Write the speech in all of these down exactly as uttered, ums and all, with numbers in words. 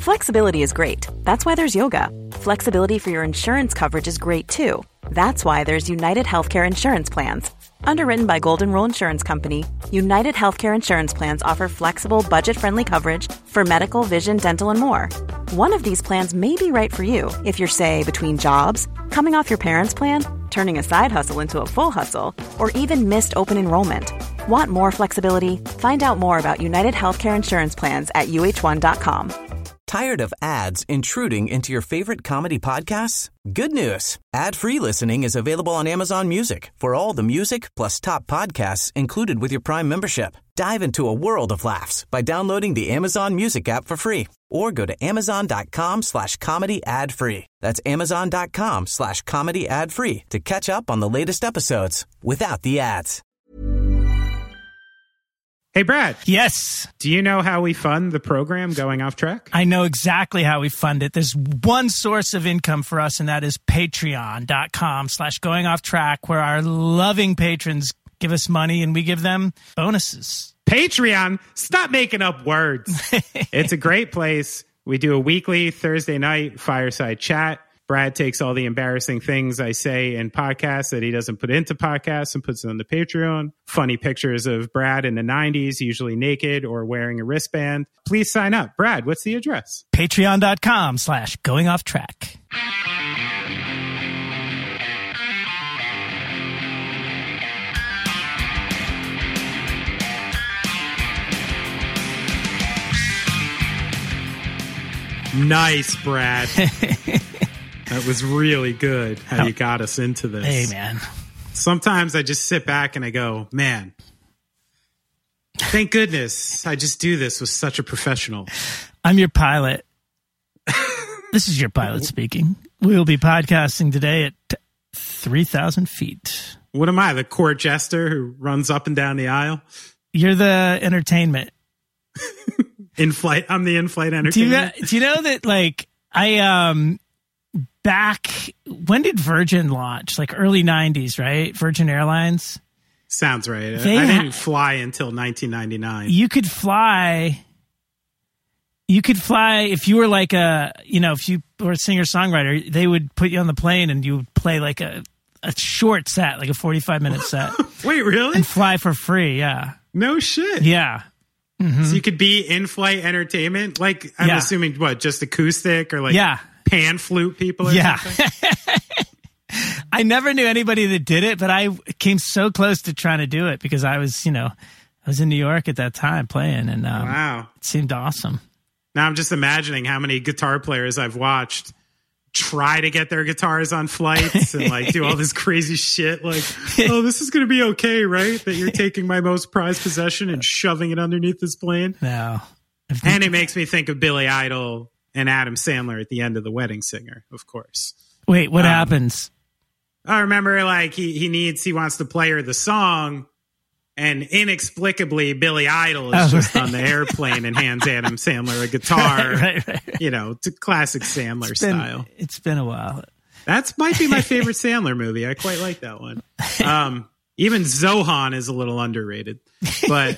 Flexibility is great. That's why there's yoga. Flexibility for your insurance coverage is great too. That's why there's United Healthcare Insurance Plans. Underwritten by Golden Rule Insurance Company, United Healthcare Insurance Plans offer flexible, budget-friendly coverage for medical, vision, dental, and more. One of these plans may be right for you if you're, say, between jobs, coming off your parents' plan, turning a side hustle into a full hustle, or even missed open enrollment. Want more flexibility? Find out more about United Healthcare Insurance Plans at U H one dot com. Tired of ads intruding into your favorite comedy podcasts? Good news. Ad-free listening is available on Amazon Music for all the music plus top podcasts included with your Prime membership. Dive into a world of laughs by downloading the Amazon Music app for free or go to amazon.com slash comedy ad free. That's amazon.com slash comedy ad free to catch up on the latest episodes without the ads. Hey, Brad. Yes. Do you know how we fund the program Going Off Track? I know exactly how we fund it. There's one source of income for us, and that is patreon.com slash going off track, where our loving patrons give us money and we give them bonuses. Patreon? Stop making up words. It's a great place. We do a weekly Thursday night fireside chat. Brad takes all the embarrassing things I say in podcasts that he doesn't put into podcasts and puts it on the Patreon. Funny pictures of Brad in the nineties, usually naked or wearing a wristband. Please sign up. Brad, what's the address? Patreon.com slash going off track. Nice, Brad. That was really good how you got us into this. Hey, man. Sometimes I just sit back and I go, man, thank goodness I just do this with such a professional. I'm your pilot. This is your pilot speaking. We will be podcasting today at three thousand feet. What am I, the court jester who runs up and down the aisle? You're the entertainment. In-flight. I'm the in-flight Do you, entertainment. do you know that, like, I... um. Back, when did Virgin launch? Like early nineties, right? Virgin Airlines? Sounds right. They I didn't ha- fly until nineteen ninety-nine. You could fly, you could fly if you were like a, you know, if you were a singer-songwriter, they would put you on the plane and you would play like a, a short set, like a forty-five minute set. Wait, really? And fly for free, yeah. No shit. Yeah. Mm-hmm. So you could be in-flight entertainment? Like, I'm Yeah. assuming, what, just acoustic or like... Yeah. Pan flute people or yeah. something? I never knew anybody that did it, but I came so close to trying to do it because I was, you know, I was in New York at that time playing, and um, wow, it seemed awesome. Now I'm just imagining how many guitar players I've watched try to get their guitars on flights and like do all this crazy shit. Like, oh, this is going to be okay, right? That you're taking my most prized possession and shoving it underneath this plane. No. And it makes me think of Billy Idol and Adam Sandler at the end of The Wedding Singer, of course. Wait, what um, happens? I remember, like, he, he needs, he wants to play her the song, and inexplicably, Billy Idol is oh, just right. on the airplane and hands Adam Sandler a guitar. Right, right, right. You know, to classic Sandler It's been, style. It's been a while. That might be my favorite Sandler movie. I quite like that one. Um, even Zohan is a little underrated. But...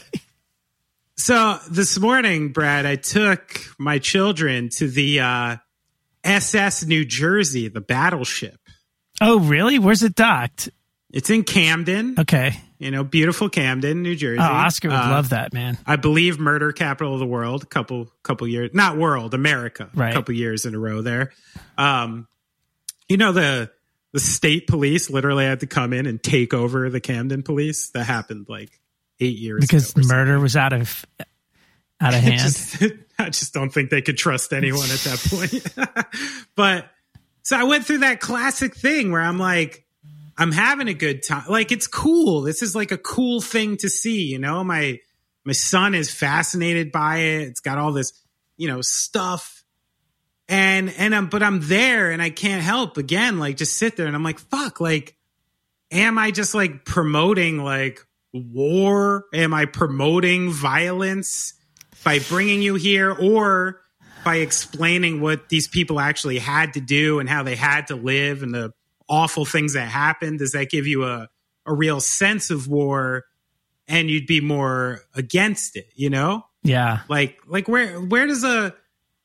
So this morning, Brad, I took my children to the uh, S S New Jersey, the battleship. Oh, really? Where's it docked? It's in Camden. Okay. You know, beautiful Camden, New Jersey. Oh, Oscar would uh, love that, man. I believe murder capital of the world, a couple couple years, not world, America, right. a couple years in a row there. Um, you know, the the state police literally had to come in and take over the Camden police. That happened like eight years because ago. Because murder was out of out of hand. Just, I just don't think they could trust anyone at that point. But so I went through that classic thing where I'm like, I'm having a good time. Like, it's cool. This is like a cool thing to see. You know, my my son is fascinated by it. It's got all this, you know, stuff. And and I'm but I'm there and I can't help again, like just sit there and I'm like, fuck, like, am I just like promoting like war? Am I promoting violence by bringing you here, or by explaining what these people actually had to do and how they had to live and the awful things that happened? Does that give you a, a real sense of war and you'd be more against it, you know? Yeah. Like, like where, where does a,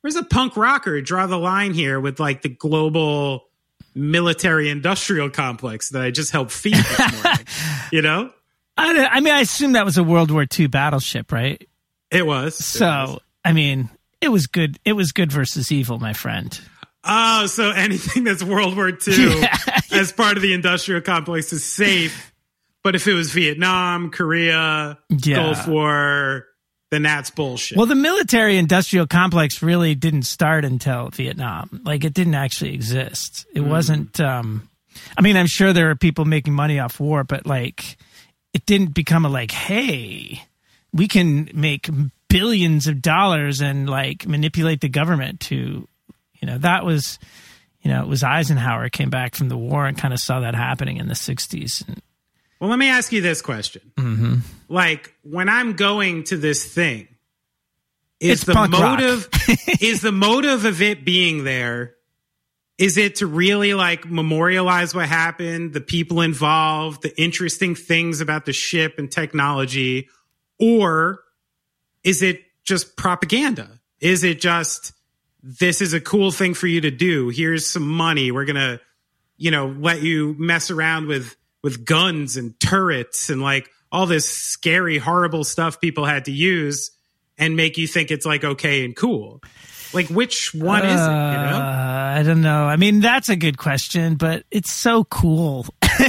where's a punk rocker draw the line here with like the global military industrial complex that I just helped feed this morning? You know? I, I mean, I assume that was a World War Two battleship, right? It was. So, it was. I mean, it was good. It was good versus evil, my friend. Oh, so anything that's World War Two Yeah. as part of the industrial complex is safe. But if it was Vietnam, Korea, Yeah. Gulf War, then that's bullshit. Well, the military industrial complex really didn't start until Vietnam. Like, it didn't actually exist. It mm. wasn't, um, I mean, I'm sure there are people making money off war, but like, it didn't become a like, hey, we can make billions of dollars and like manipulate the government to, you know, that was, you know, it was Eisenhower came back from the war and kind of saw that happening in the sixties. And, well, let me ask you this question. Mm-hmm. Like, when I'm going to this thing, is It's the punk rock. motive, is the motive of it being there, is it to really like memorialize what happened, the people involved, the interesting things about the ship and technology, or is it just propaganda? Is it just, this is a cool thing for you to do? Here's some money. We're going to, you know, let you mess around with, with guns and turrets and like all this scary, horrible stuff people had to use and make you think it's like okay and cool. Like, which one is it, you know? Uh, I don't know. I mean, that's a good question, but it's so cool.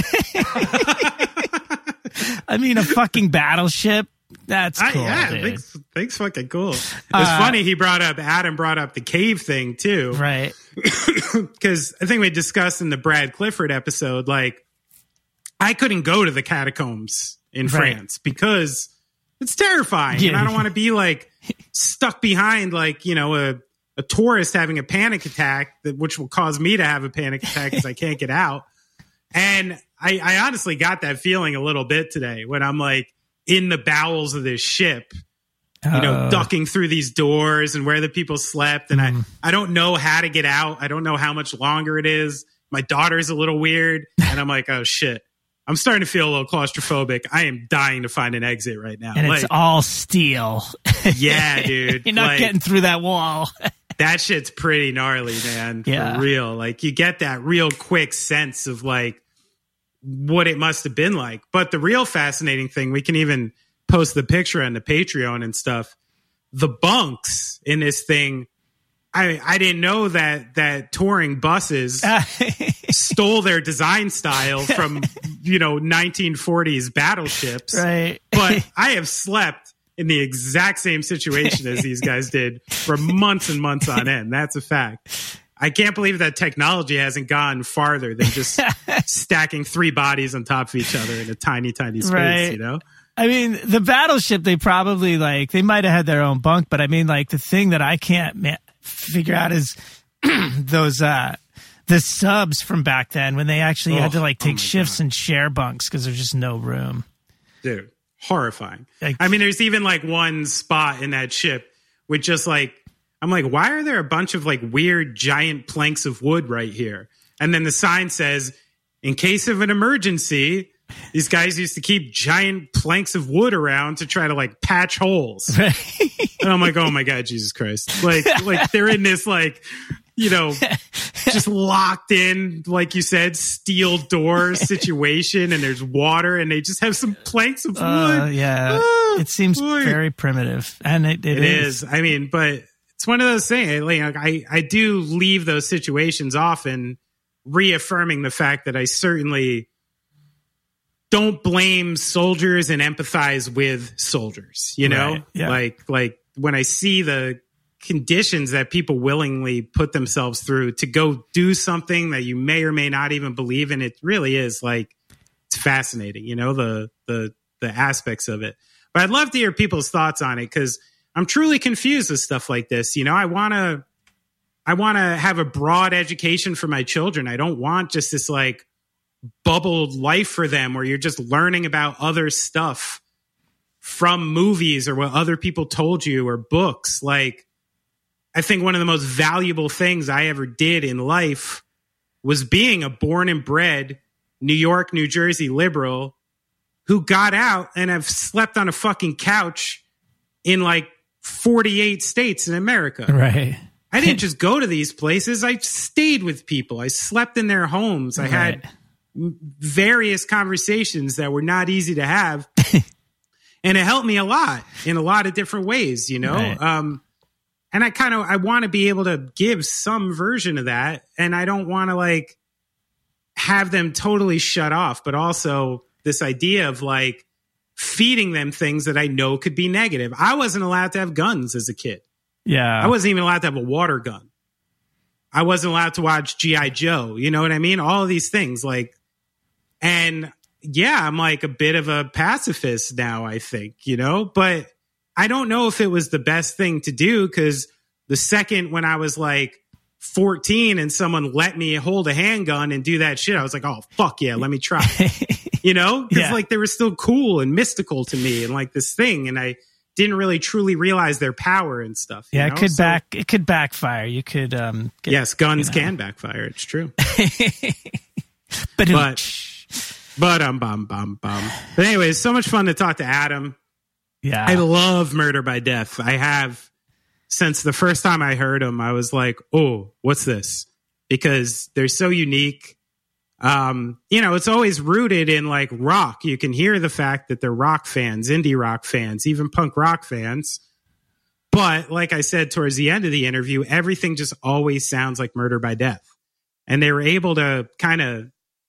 I mean, a fucking battleship. That's cool, I, yeah, dude. thanks, thanks fucking cool. It's Uh, funny he brought up, Adam brought up the cave thing too. Right. Because I think we discussed in the Brad Clifford episode, like, I couldn't go to the catacombs in Right. France because it's terrifying. Yeah. And I don't want to be like stuck behind like, you know, a, a tourist having a panic attack, that which will cause me to have a panic attack because I can't get out. And I, I honestly got that feeling a little bit today when I'm like in the bowels of this ship, you know, Uh. ducking through these doors and where the people slept. And Mm. I, I don't know how to get out. I don't know how much longer it is. My daughter's a little weird. And I'm like, oh shit. I'm starting to feel a little claustrophobic. I am dying to find an exit right now. And like, it's all steel. yeah, dude. You're not like, getting through that wall. that shit's pretty gnarly, man. Yeah. For real. Like, you get that real quick sense of like what it must have been like. But the real fascinating thing, we can even post the picture on the Patreon and stuff. The bunks in this thing, I I didn't know that that touring buses stole their design style from, you know, nineteen forties battleships. Right. But I have slept in the exact same situation as these guys did for months and months on end. That's a fact. I can't believe that technology hasn't gone farther than just stacking three bodies on top of each other in a tiny, tiny space, Right. you know? I mean, the battleship, they probably like, they might have had their own bunk, but I mean, like, the thing that I can't ma- figure out is those, uh, the subs from back then when they actually Oh, had to like oh take my shifts God. and share bunks because there's just no room. Dude, horrifying. Like- I mean, there's even like one spot in that ship with just like, I'm like, why are there a bunch of like weird giant planks of wood right here? And then the sign says, in case of an emergency, these guys used to keep giant planks of wood around to try to like patch holes. And I'm like, oh my God, Jesus Christ. Like, like they're in this like, you know, just locked in, like you said, steel door situation, and there's water, and they just have some planks of wood. Uh, yeah. Ah, it seems boy. very primitive. And it, it, It is. is. I mean, but it's one of those things. Like, I, I do leave those situations often reaffirming the fact that I certainly don't blame soldiers and empathize with soldiers, you know, Right, yeah. like, like when I see the conditions that people willingly put themselves through to go do something that you may or may not even believe in, it really is like, it's fascinating, you know, the, the, the aspects of it. But I'd love to hear people's thoughts on it, because I'm truly confused with stuff like this. You know, I want to, I want to have a broad education for my children. I don't want just this like bubbled life for them where you're just learning about other stuff from movies or what other people told you or books. Like, I think one of the most valuable things I ever did in life was being a born and bred New York, New Jersey liberal who got out and have slept on a fucking couch in like forty-eight states in America. Right. I didn't just go to these places. I stayed with people. I slept in their homes. I Right. had various conversations that were not easy to have. And it helped me a lot in a lot of different ways, you know? Right. Um, and I kind of, I want to be able to give some version of that. And I don't want to like have them totally shut off, but also this idea of like feeding them things that I know could be negative. I wasn't allowed to have guns as a kid. Yeah. I wasn't even allowed to have a water gun. I wasn't allowed to watch G I Joe. You know what I mean? All of these things like, and yeah, I'm like a bit of a pacifist now, I think, you know, but I don't know if it was the best thing to do, because the second when I was like fourteen and someone let me hold a handgun and do that shit, I was like, oh, fuck yeah, let me try. You know, because Yeah. like they were still cool and mystical to me and like this thing. And I didn't really truly realize their power and stuff. you Yeah, know? it could So- back. It could backfire. You could. Um, get, Yes, guns you know. can backfire. It's true. but, But but um bum bum bum. But anyways, so much fun to talk to Adam. yeah, I love Murder by Death. I have since the first time I heard him. I was like, oh, what's this? Because they're so unique. Um, you know, it's always rooted in like rock. You can hear the fact that they're rock fans, indie rock fans, even punk rock fans. But like I said towards the end of the interview, everything just always sounds like Murder by Death. And they were able to kind of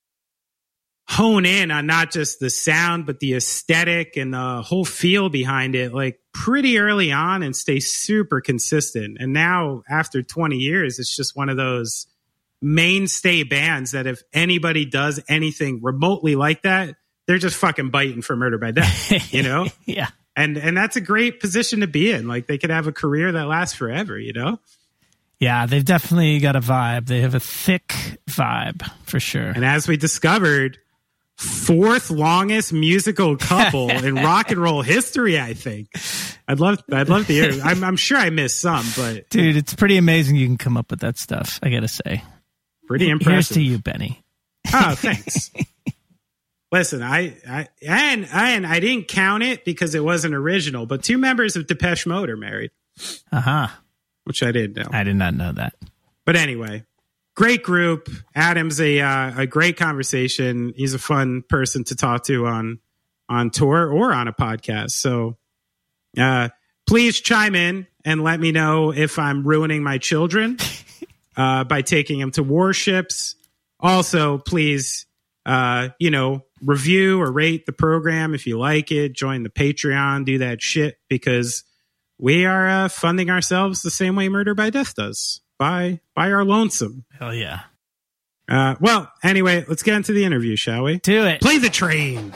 hone in on not just the sound, but the aesthetic and the whole feel behind it, like pretty early on, and stay super consistent. And now after twenty years, it's just one of those mainstay bands that if anybody does anything remotely like that, they're just fucking biting for Murder by Death, you know? yeah, And and that's a great position to be in. Like they could have a career that lasts forever, you know? yeah. They've definitely got a vibe. They have a thick vibe for sure. And as we discovered, fourth longest musical couple in rock and roll history, I think. I'd love I'd love to hear. I'm I'm sure I missed some, but Dude, it's pretty amazing you can come up with that stuff. I gotta say. pretty Here's impressive. to you, Benny. Oh, thanks. Listen, I, I and and I didn't count it because it wasn't original, but two members of Depeche Mode are married, Uh huh. which I didn't know. I did not know that. But anyway, great group. Adam's a uh, a great conversation. He's a fun person to talk to on on tour or on a podcast. So uh, please chime in and let me know if I'm ruining my children uh, by taking them to warships. Also, please, uh, you know, review or rate the program if you like it. Join the Patreon. Do that shit because we are uh, funding ourselves the same way Murder by Death does. By by our lonesome. Hell yeah. Uh, well, anyway, let's get into the interview, shall we? Do it. Play the train.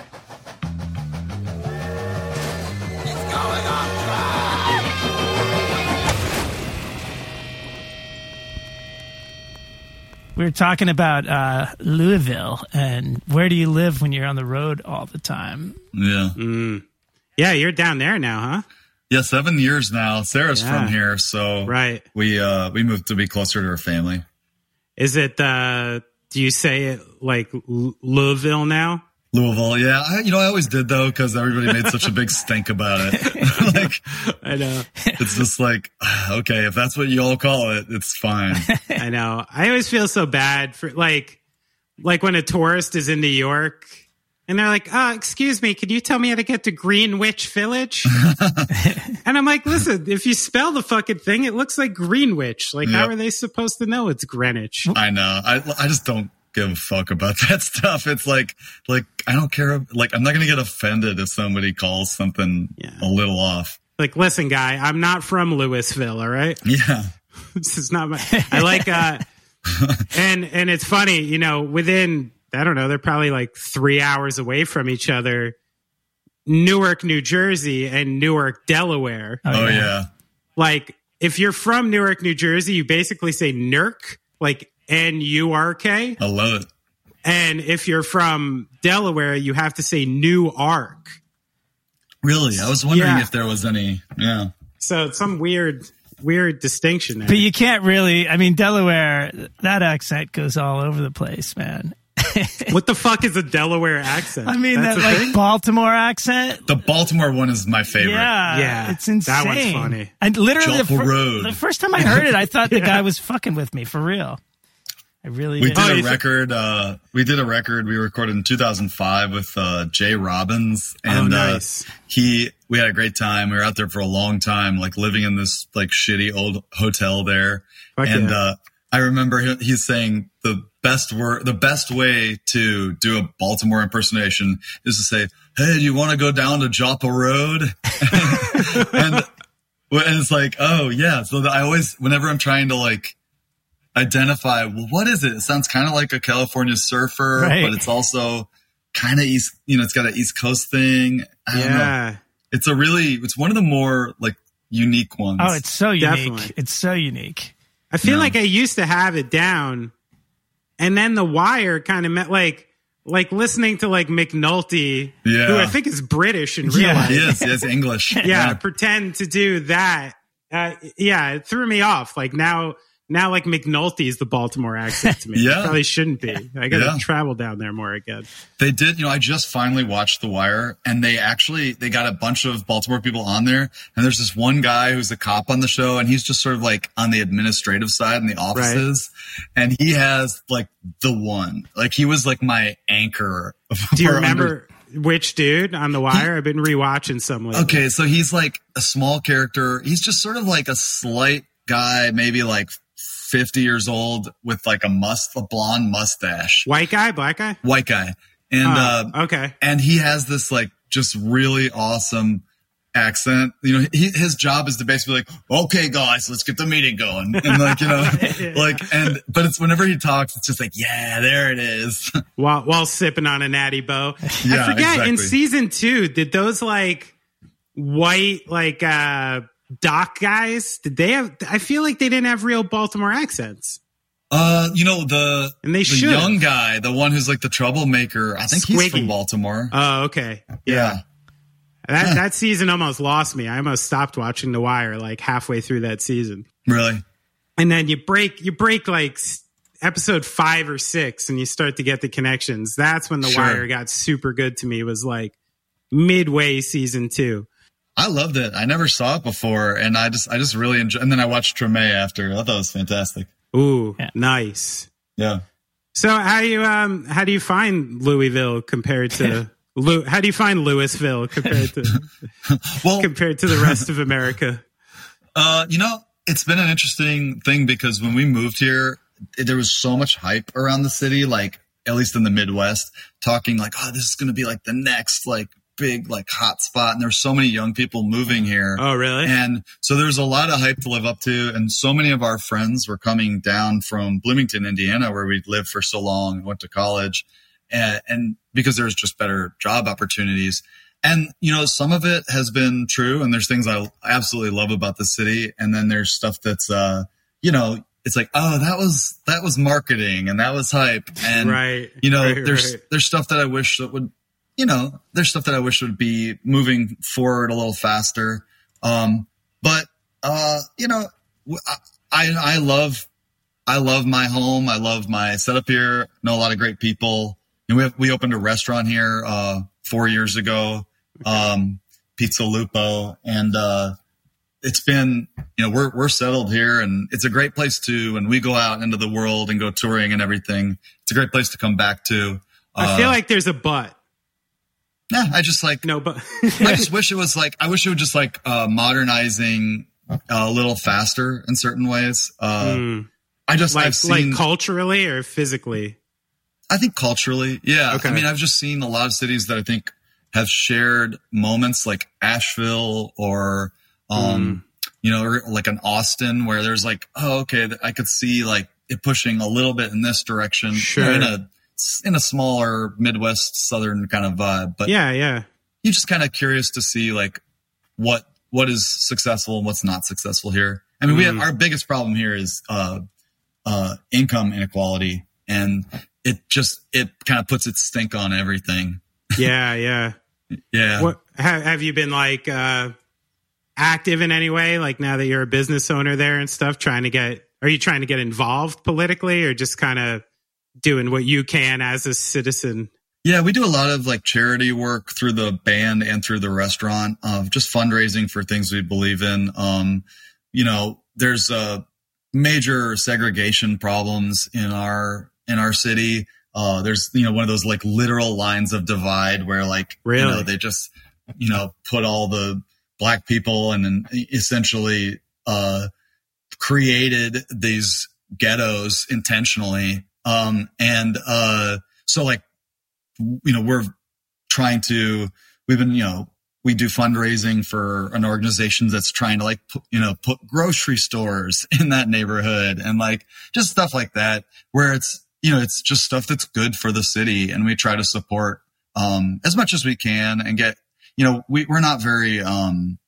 We were talking about uh, Louisville and where do you live when you're on the road all the time? Yeah. Mm. Yeah, you're down there now, huh? Yeah, seven years now. Sarah's Yeah. from here, so Right. we uh we moved to be closer to her family. Is it, uh, do you say it like L- Louisville now? Louisville, yeah. I, you know, I always did though because everybody made such a big stink about it. Like, I know. it's just like, okay, if that's what you all call it, it's fine. I know. I always feel so bad for like, like when a tourist is in New York and they're like, oh, excuse me, could you tell me how to get to Greenwich Village? And I'm like, listen, if you spell the fucking thing, it looks like Greenwich. Like, how Yep. are they supposed to know it's Greenwich? I know. I I just don't give a fuck about that stuff. It's like like I don't care. Like I'm not gonna get offended if somebody calls something Yeah. a little off. Like, listen, guy, I'm not from Louisville, all right? Yeah. This is not my, I like, uh, and, and it's funny, you know, within, I don't know, they're probably like three hours away from each other. Newark, New Jersey and Newark, Delaware. Oh, yeah. Like, if you're from Newark, New Jersey, you basically say Nurk, like N U R K. I love it. And if you're from Delaware, you have to say New Ark. Really? I was wondering Yeah. if there was any. Yeah. So it's some weird, weird distinction there. But you can't really, I mean, Delaware, that accent goes all over the place, man. What the fuck is a Delaware accent? I mean, That's that a like thing? Baltimore accent. The Baltimore one is my favorite. Yeah, Yeah, it's insane. that one's funny. And literally, the, Jump a fir- road. the first time I heard it, I thought the guy was fucking with me for real. I really We did. did Oh, a you th- record. Uh, we did a record. We recorded in two thousand five with uh, Jay Robbins, and Oh, nice. uh, he. We had a great time. We were out there for a long time, like living in this like shitty old hotel there. Fuck and yeah. uh, I remember he, he's saying the best word, the best way to do a Baltimore impersonation is to say, "Hey, do you want to go down to Joppa Road?" and, and it's like, oh yeah. So I always, whenever I'm trying to like identify, well, what is it? It sounds kind of like a California surfer, Right. but it's also kind of East, you know, it's got an East Coast thing. I don't know. Yeah. It's a really, it's one of the more like unique ones. Oh, it's so unique. Definitely. It's so unique. I feel Yeah. like I used to have it down, and then The Wire kind of meant like like listening to like McNulty, Yeah. who I think is British in real Yeah. life. He is, he is English. Yeah, pretend to do that. Uh, yeah, it threw me off. Like now, now like McNulty is the Baltimore accent to me. Yeah. It probably shouldn't be. I got to Yeah. travel down there more again. They did, you know, I just finally watched The Wire, and they actually, they got a bunch of Baltimore people on there, and there's this one guy who's a cop on the show, and he's just sort of like on the administrative side in the offices, and he has like the one, like he was like my anchor. Do you for remember which dude on The Wire? I've been rewatching some lately. Okay, so he's like a small character. He's just sort of like a slight guy, maybe like fifty years old with like a must, a blonde mustache, White guy, black guy? white guy. And, Oh, uh, okay. and he has this like just really awesome accent. You know, he, his job is to basically like, okay, guys, let's get the meeting going. And like, you know, like, and, but it's whenever he talks, it's just like, yeah, there it is. While while sipping on a natty bow. Yeah, I forget in exactly. season two, did those like white like uh doc guys, did they have I feel like they didn't have real Baltimore accents. Uh, you know, the, And they the should. young guy, the one who's like the troublemaker, I think he's Squiggy. from Baltimore. Oh, okay. yeah. That that season almost lost me. I almost stopped watching The Wire like halfway through that season. Really? And then you break you break like s- episode five or six and you start to get the connections. That's when The Sure. Wire got super good to me, was like midway season two. I loved it. I never saw it before, and I just, I just really enjoyed. And then I watched Treme after. I thought it was fantastic. Ooh, Yeah. nice. Yeah. So how do you um how do you find Louisville compared to Lou, how do you find Louisville compared to Well, compared to the rest of America? uh, you know, it's been an interesting thing because when we moved here, it- there was so much hype around the city, like at least in the Midwest, talking like, oh, this is going to be like the next like big like hot spot, and there's so many young people moving here. Oh, really? And so there's a lot of hype to live up to. And so many of our friends were coming down from Bloomington, Indiana, where we'd lived for so long and went to college. And, and because there's just better job opportunities. And, you know, some of it has been true. And there's things I absolutely love about the city. And then there's stuff that's, uh, you know, it's like, oh, that was, that was marketing and that was hype. And, Right, you know, right, there's, right. there's stuff that I wish that would, you know, there's stuff that I wish would be moving forward a little faster. Um, but, uh, you know, I, I love, I love my home. I love my setup here. Know a lot of great people. And we have, we opened a restaurant here, uh, four years ago, um, Pizza Lupo. And, uh, it's been, you know, we're, we're settled here, and it's a great place to, when we go out into the world and go touring and everything, it's a great place to come back to. I feel like there's a but. Yeah, I just like, No, but I just wish it was like, I wish it was just like, uh, modernizing a little faster in certain ways. Uh, Mm. I just, like I've seen, like culturally or physically. I think culturally. Yeah. Okay. I mean, I've just seen a lot of cities that I think have shared moments like Asheville or, um, Mm. you know, or like an Austin where there's like, oh, okay, I could see like it pushing a little bit in this direction. Sure. In a, in a smaller Midwest Southern kind of vibe. But Yeah, yeah. you're just kind of curious to see like what, what is successful and what's not successful here. I mean, we have, our biggest problem here is, uh, uh, income inequality, and it just, it kind of puts its stink on everything. Yeah, yeah. Yeah. What have, have you been like uh active in any way, like now that you're a business owner there and stuff, trying to get, are you trying to get involved politically or just kind of doing what you can as a citizen. Yeah, we do a lot of like charity work through the band and through the restaurant of just fundraising for things we believe in. Um, you know, there's uh, major segregation problems in our in our city. Uh, there's, you know, one of those like literal lines of divide where like, really? you know, they just, you know, put all the black people and then essentially uh, created these ghettos intentionally. Um, and uh, so like, you know, we're trying to, we've been, you know, we do fundraising for an organization that's trying to like, put, you know, put grocery stores in that neighborhood and like just stuff like that, where it's, you know, it's just stuff that's good for the city. And we try to support, um, as much as we can and get, you know, we, we're not very, um,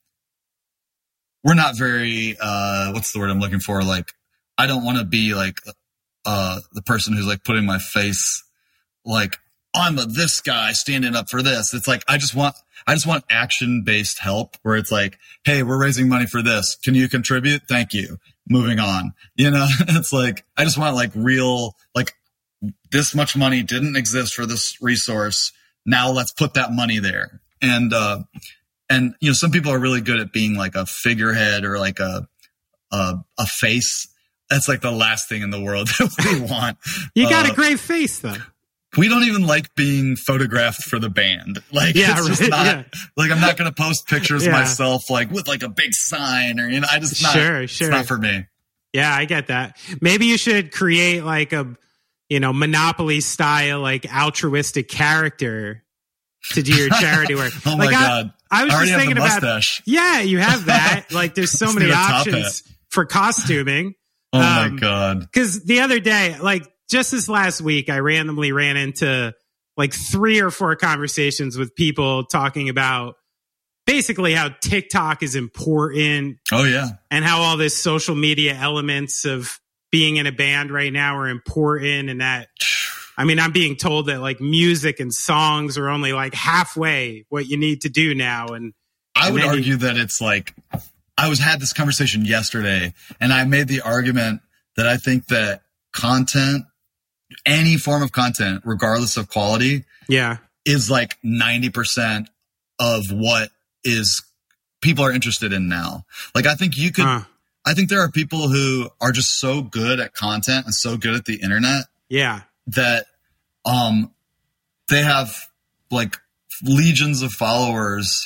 we're not very, uh, what's the word I'm looking for? Like, I don't want to be like, uh, the person who's like putting my face, like, I'm a this guy standing up for this. It's like, I just want, I just want action based help where it's like, hey, we're raising money for this. Can you contribute? Thank you. Moving on. You know, it's like, I just want like real, like this much money didn't exist for this resource. Now let's put that money there. And, uh, and, you know, some people are really good at being like a figurehead or like a, a, a face. That's like the last thing in the world that we want. You got uh, a great face though. We don't even like being photographed for the band. Like, yeah, it's just right, not, yeah. like, I'm not going to post pictures yeah. myself, like, with, like, a big sign or, you know, I just not, sure, sure. it's not for me. Yeah, I get that. Maybe you should create, like, a, you know, Monopoly style, like, altruistic character to do your charity work. oh, like, my I, God. I was I just thinking about, mustache. yeah, you have that. Like, there's so Just many need a top options hat. for costuming. Oh, um, my God. Because the other day, like, just this last week, I randomly ran into like three or four conversations with people talking about basically how TikTok is important. Oh, yeah. And how all this social media elements of being in a band right now are important. And that, I mean, I'm being told that like music and songs are only like halfway what you need to do now. And I and would argue you, that it's like, I was had this conversation yesterday and I made the argument that I think that content, any form of content, regardless of quality, yeah, is like ninety percent of what is people are interested in now. Like, I think you could, uh, I think there are people who are just so good at content and so good at the internet. Yeah. That, um, they have like legions of followers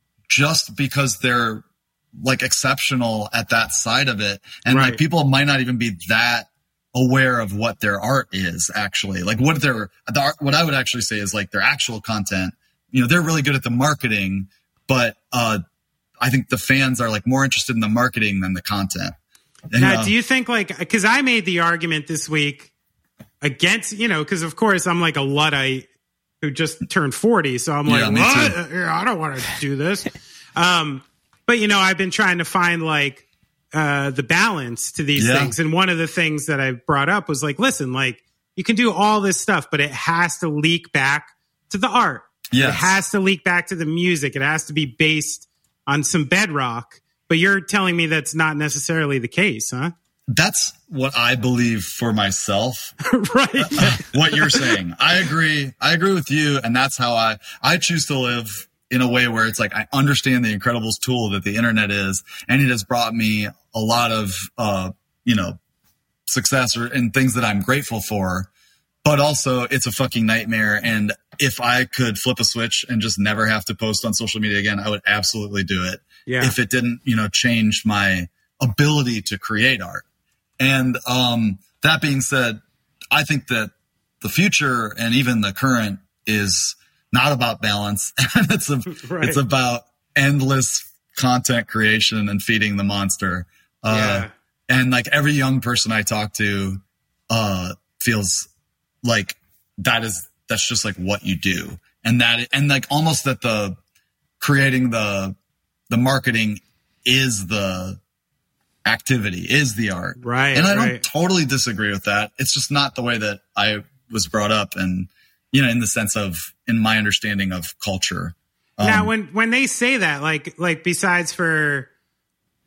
just because they're like exceptional at that side of it. And right. like people might not even be that aware of what their art is actually. Like what their, the art, what I would actually say is like their actual content, you know, they're really good at the marketing, but, uh, I think the fans are like more interested in the marketing than the content. And, now, uh, do you think like, cause I made the argument this week against, you know, cause of course I'm like a Luddite who just turned forty. So I'm like, yeah, me what? too. I don't want to do this. um, but you know, I've been trying to find like, uh, the balance to these yeah. things. And one of the things that I brought up was like, listen, like you can do all this stuff, but it has to leak back to the art. Yes. It has to leak back to the music. It has to be based on some bedrock. But you're telling me that's not necessarily the case, huh? That's what I believe for myself. Right. What you're saying. I agree. I agree with you. And that's how I, I choose to live in a way where it's like, I understand the Incredibles tool that the internet is. And it has brought me a lot of, uh, you know, success or, and things that I'm grateful for. But also it's a fucking nightmare. And if I could flip a switch and just never have to post on social media again, I would absolutely do it. Yeah. If it didn't, you know, change my ability to create art. And um, that being said, I think that the future and even the current is not about balance. it's a, right. it's about endless content creation and feeding the monster. Uh, yeah. And like every young person I talk to uh, feels like that is that's just like what you do, and that and like almost that the creating the the marketing is the activity, is the art. Right. And I right. don't totally disagree with that. It's just not the way that I was brought up, and you know, in the sense of in my understanding of culture. Um, now, when when they say that, like like besides for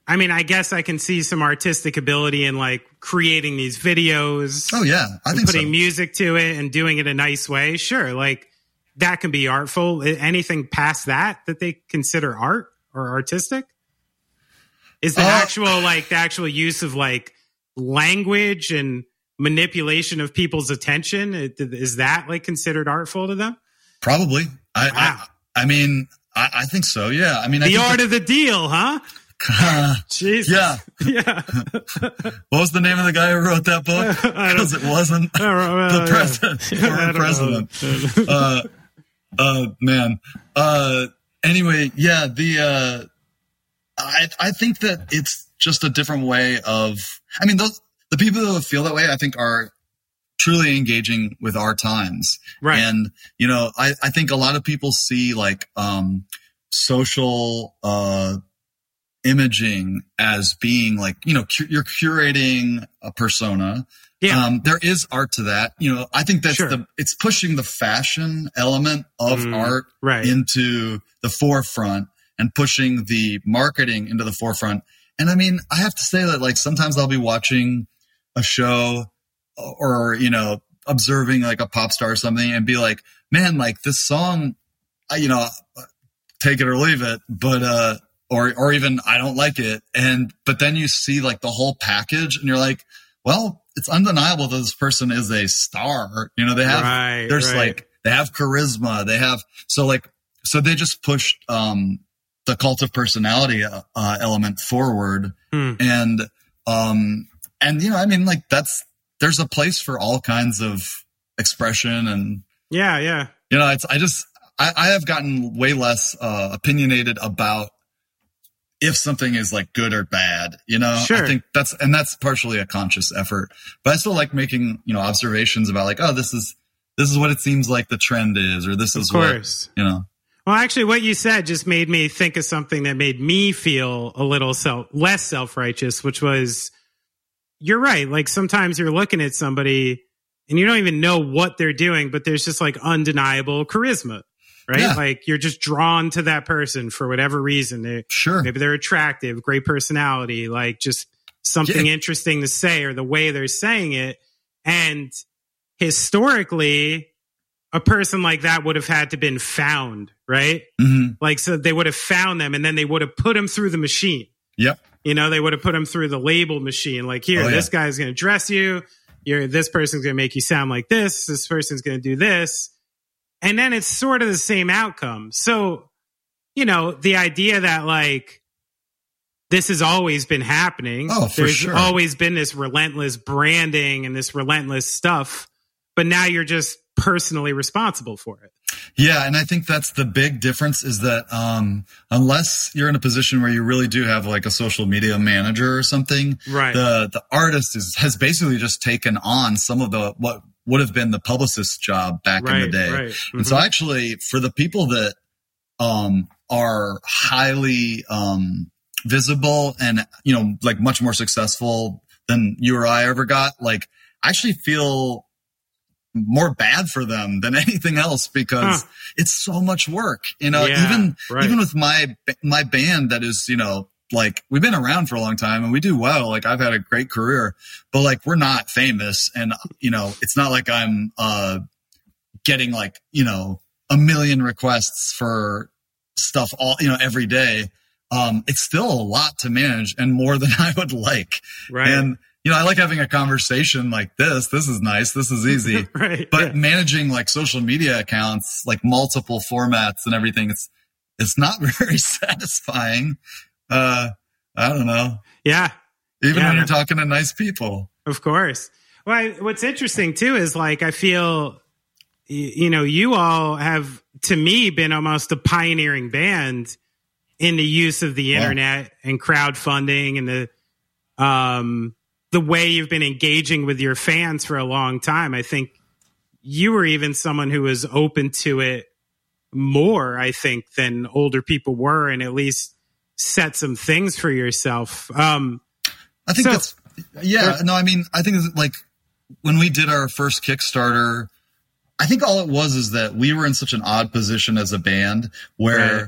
I mean, I guess I can see some artistic ability in like creating these videos. Oh yeah, I think putting so. music to it and doing it a nice way. Sure, like that can be artful. Anything past that that they consider art or artistic is the uh, actual like the actual use of like language and manipulation of people's attention. Is that like considered artful to them? Probably. I wow. I, I mean, I, I think so. Yeah. I mean, I the art that, of the deal, huh? Uh, Jesus. Yeah. Yeah. What was the name of the guy who wrote that book? Because it wasn't the president. Former president. uh, uh, man. Uh, anyway, yeah. The uh, I I think that it's just a different way of. I mean, those the people who feel that way, I think, are truly engaging with our times. Right. And you know, I I think a lot of people see like um, social. Uh, imaging as being like, you know, cu- you're curating a persona. Yeah. Um, there is art to that. You know, I think that's Sure. the, it's pushing the fashion element of Mm, art right. into the forefront and pushing the marketing into the forefront. And I mean, I have to say that like sometimes I'll be watching a show or, you know, observing like a pop star or something and be like, man, like this song, I, you know, take it or leave it. But, uh, or, or even I don't like it. And, but then you see like the whole package and you're like, well, it's undeniable that this person is a star. You know, they have, Right, there's right. like, they have charisma. They have, so like, so they just pushed, um, the cult of personality, uh, element forward. Hmm. And, um, and, you know, I mean, like that's, there's a place for all kinds of expression and, Yeah, yeah. you know, it's, I just, I, I have gotten way less, uh, opinionated about if something is like good or bad, you know, Sure. I think that's, and that's partially a conscious effort, but I still like making, you know, observations about like, oh, this is, this is what it seems like the trend is, or this is Of course. what, you know. Well, actually, what you said just made me think of something that made me feel a little self, less self-righteous, which was, you're right. Like sometimes you're looking at somebody and you don't even know what they're doing, but there's just like undeniable charisma, right? Yeah. Like you're just drawn to that person for whatever reason. They, Sure. Maybe they're attractive, great personality, like just something Yeah. interesting to say or the way they're saying it. And historically, a person like that would have had to been found, right? Mm-hmm. Like, so they would have found them and then they would have put them through the machine. Yep. You know, they would have put them through the label machine. Like, here, Oh, yeah. this guy's going to dress you. You're, this person's going to make you sound like this. This person's going to do this. And then it's sort of the same outcome. So, you know, the idea that like, this has always been happening. Oh, for There's sure. always been this relentless branding and this relentless stuff. But now you're just personally responsible for it. Yeah, and I think that's the big difference is that um, unless you're in a position where you really do have like a social media manager or something, Right. the the artist is, has basically just taken on some of the what would have been the publicist's job back in Right, the day. right. And so Mhm. actually for the people that um, are highly um, visible and, you know, like much more successful than you or I ever got, like I actually feel more bad for them than anything else because Huh. it's so much work, you know, Yeah, even, right. even with my, my band that is, you know, like we've been around for a long time and we do well. Like I've had a great career, but like we're not famous and, you know, it's not like I'm, uh, getting like, you know, a million requests for stuff all, you know, every day. Um, it's still a lot to manage and more than I would like. Right. And, you know, I like having a conversation like this. This is nice. This is easy. Right. But yeah. managing like social media accounts, like multiple formats and everything, it's it's not very satisfying. Uh, I don't know. Yeah. Even Yeah. when you're talking to nice people. Of course. Well, I, what's interesting too is like I feel, y- you know, you all have, to me, been almost a pioneering band in the use of the Wow. internet and crowdfunding and the um the way you've been engaging with your fans for a long time. I think you were even someone who was open to it more, I think, than older people were, and at least set some things for yourself. Um, I think So- that's, yeah, no, I mean, I think it's like when we did our first Kickstarter, I think all it was is that we were in such an odd position as a band where Right.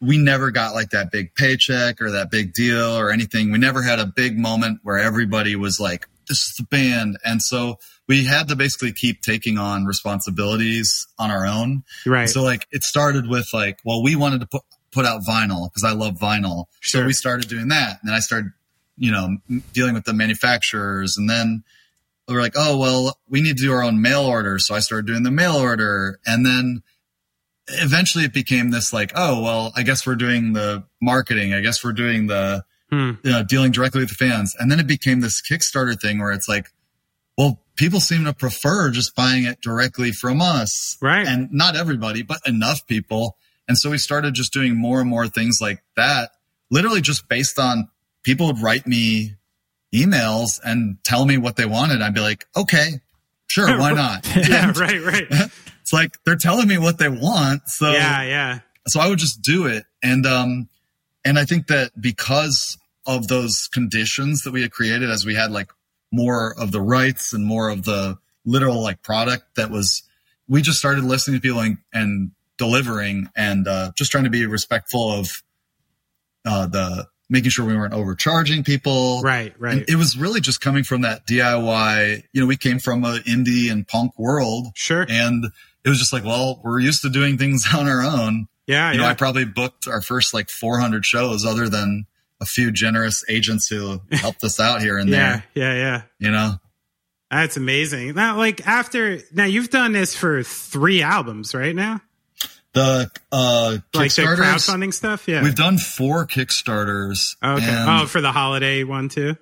we never got like that big paycheck or that big deal or anything. We never had a big moment where everybody was like, this is the band. And so we had to basically keep taking on responsibilities on our own. Right. So like it started with like, well, we wanted to put, put out vinyl because I love vinyl. Sure. So we started doing that. And then I started, you know, dealing with the manufacturers. And then we were like, oh, well, we need to do our own mail order. So I started doing the mail order. And then eventually it became this like, oh, well, I guess we're doing the marketing. I guess we're doing the, hmm. you know, dealing directly with the fans. And then it became this Kickstarter thing where it's like, well, people seem to prefer just buying it directly from us. Right. And not everybody, but enough people. And so we started just doing more and more things like that, literally just based on people would write me emails and tell me what they wanted. I'd be like, okay, sure. Why not? Yeah, and right, right. It's like, they're telling me what they want. So yeah, yeah. So I would just do it. And, um, and I think that because of those conditions that we had created, as we had like more of the rights and more of the literal like product that was, we just started listening to people and, and delivering and uh, just trying to be respectful of uh, the making sure we weren't overcharging people. Right, right. And it was really just coming from that D I Y. You know, we came from an indie and punk world. Sure. And it was just like, well, we're used to doing things on our own. Yeah, you know, yeah. I probably booked our first like four hundred shows other than a few generous agents who helped us out here and yeah, there. Yeah, yeah, You know? That's amazing. Now, like after, now you've done this for three albums, right now? The uh, like the Kickstarters, crowdfunding stuff? Yeah. We've done four Kickstarters. Okay. And, oh, for the holiday one too?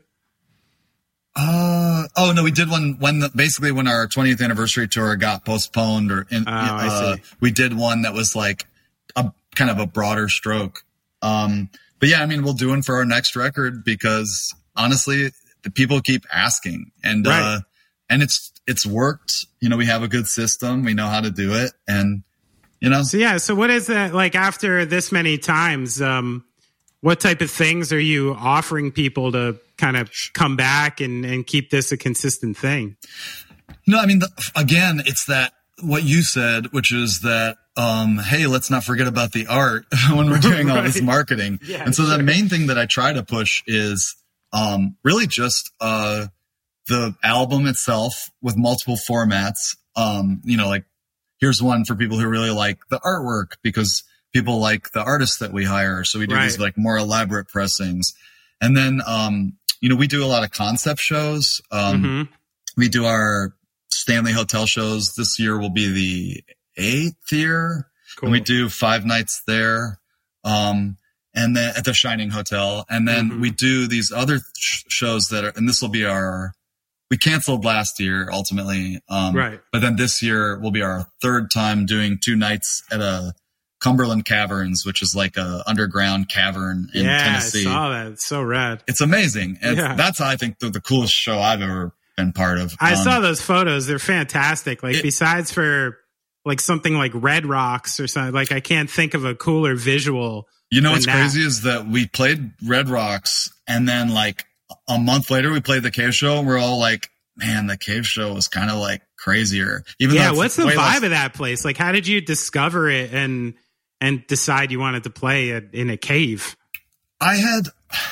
Uh, oh, no, we did one when the, basically when our twentieth anniversary tour got postponed or in, oh, uh, I see. we did one that was like a kind of a broader stroke. Um, but yeah, I mean, we'll do one for our next record because honestly, the people keep asking and, right. uh, and it's, it's worked. You know, we have a good system. We know how to do it. And, you know, so yeah. So what is that like after this many times? Um, what type of things are you offering people to kind of come back and, and keep this a consistent thing? No, I mean, the, again, it's that what you said, which is that, um, hey, let's not forget about the art when we're doing all right. this marketing. Yeah, and so sure. the main thing that I try to push is um, really just uh, the album itself with multiple formats. Um, you know, like here's one for people who really like the artwork because people like the artists that we hire. So we do right. these like more elaborate pressings. And then, um, you know, we do a lot of concept shows. Um, mm-hmm. We do our Stanley Hotel shows. This year will be the eighth year. Cool. And we do five nights there. Um, and then at the Shining Hotel. And then mm-hmm. we do these other sh- shows that are, and this will be our, we canceled last year ultimately. Um, right. But then this year will be our third time doing two nights at a Cumberland Caverns, which is like a underground cavern in yeah, Tennessee. I saw that. It's so rad. It's amazing. And yeah. that's, I think, the, the coolest show I've ever been part of. I um, saw those photos. They're fantastic. Like it, besides for like something like Red Rocks or something, like I can't think of a cooler visual. You know what's that. crazy is that we played Red Rocks and then like a month later we played the Cave Show and we're all like, man, the Cave Show was kind of like crazier. Even yeah, though what's the vibe less- of that place? Like how did you discover it and and decide you wanted to play it in a cave? I had,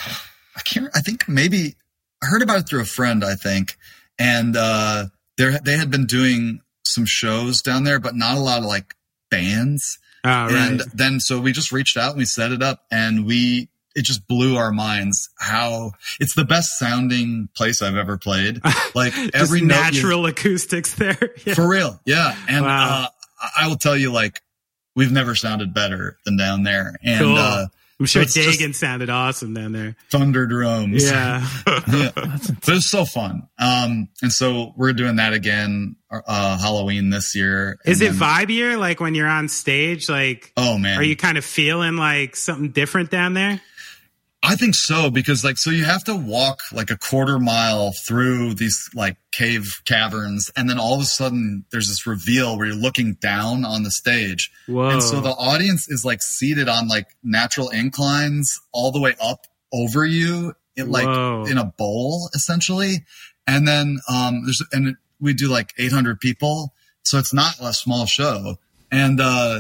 I can't, I think maybe I heard about it through a friend, I think. And, uh, there, they had been doing some shows down there, but not a lot of like bands. Oh, right. And then, so we just reached out and we set it up and we, it just blew our minds how it's the best sounding place I've ever played. Like every natural you, acoustics there. Yeah. For real. Yeah. And, wow. uh, I will tell you, like, we've never sounded better than down there. And, cool. uh, I'm sure so Dagan sounded awesome down there. Thunder drums. Yeah. yeah. But it was so fun. Um, and so we're doing that again, uh, Halloween this year. Is and it then, vibier? Like when you're on stage, like, oh man, are you kind of feeling like something different down there? I think so, because like, so you have to walk like a quarter mile through these like cave caverns. And then all of a sudden there's this reveal where you're looking down on the stage. Whoa. And so the audience is like seated on like natural inclines all the way up over you in like Whoa. in a bowl essentially. And then, um, there's, and we do like eight hundred people. So it's not a small show. And, uh, it's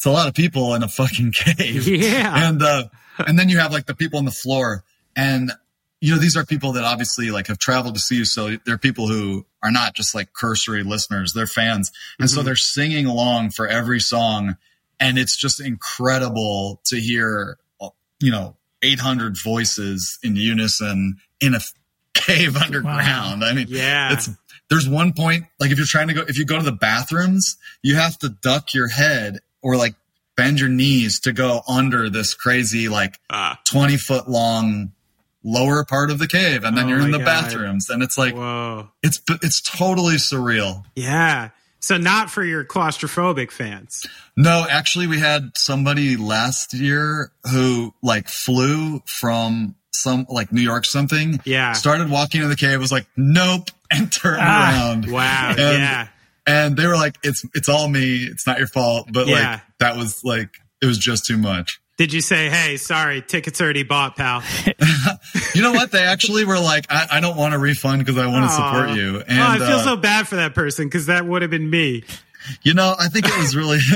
it's a lot of people in a fucking cave. Yeah. And, uh, and then you have like the people on the floor, and, you know, these are people that obviously like have traveled to see you. So they're people who are not just like cursory listeners, they're fans. And mm-hmm. so they're singing along for every song. And it's just incredible to hear, you know, eight hundred voices in unison in a cave underground. Wow. I mean, yeah, it's, there's one point, like if you're trying to go, if you go to the bathrooms, you have to duck your head or like bend your knees to go under this crazy, like ah. twenty foot long lower part of the cave. And then oh you're in the God. bathrooms, and it's like, whoa, it's, it's totally surreal. Yeah. So not for your claustrophobic fans. No, actually we had somebody last year who like flew from some like New York something. Yeah. Started walking in the cave, was like, nope, and turned ah, around. Wow. And, yeah. And they were like, it's it's all me. It's not your fault. But yeah. like that was like, it was just too much. Did you say, hey, sorry, tickets already bought, pal? You know what? They actually were like, I, I don't want a refund because I want to support you. And oh, I feel uh, so bad for that person because that would have been me. You know, I think it was really,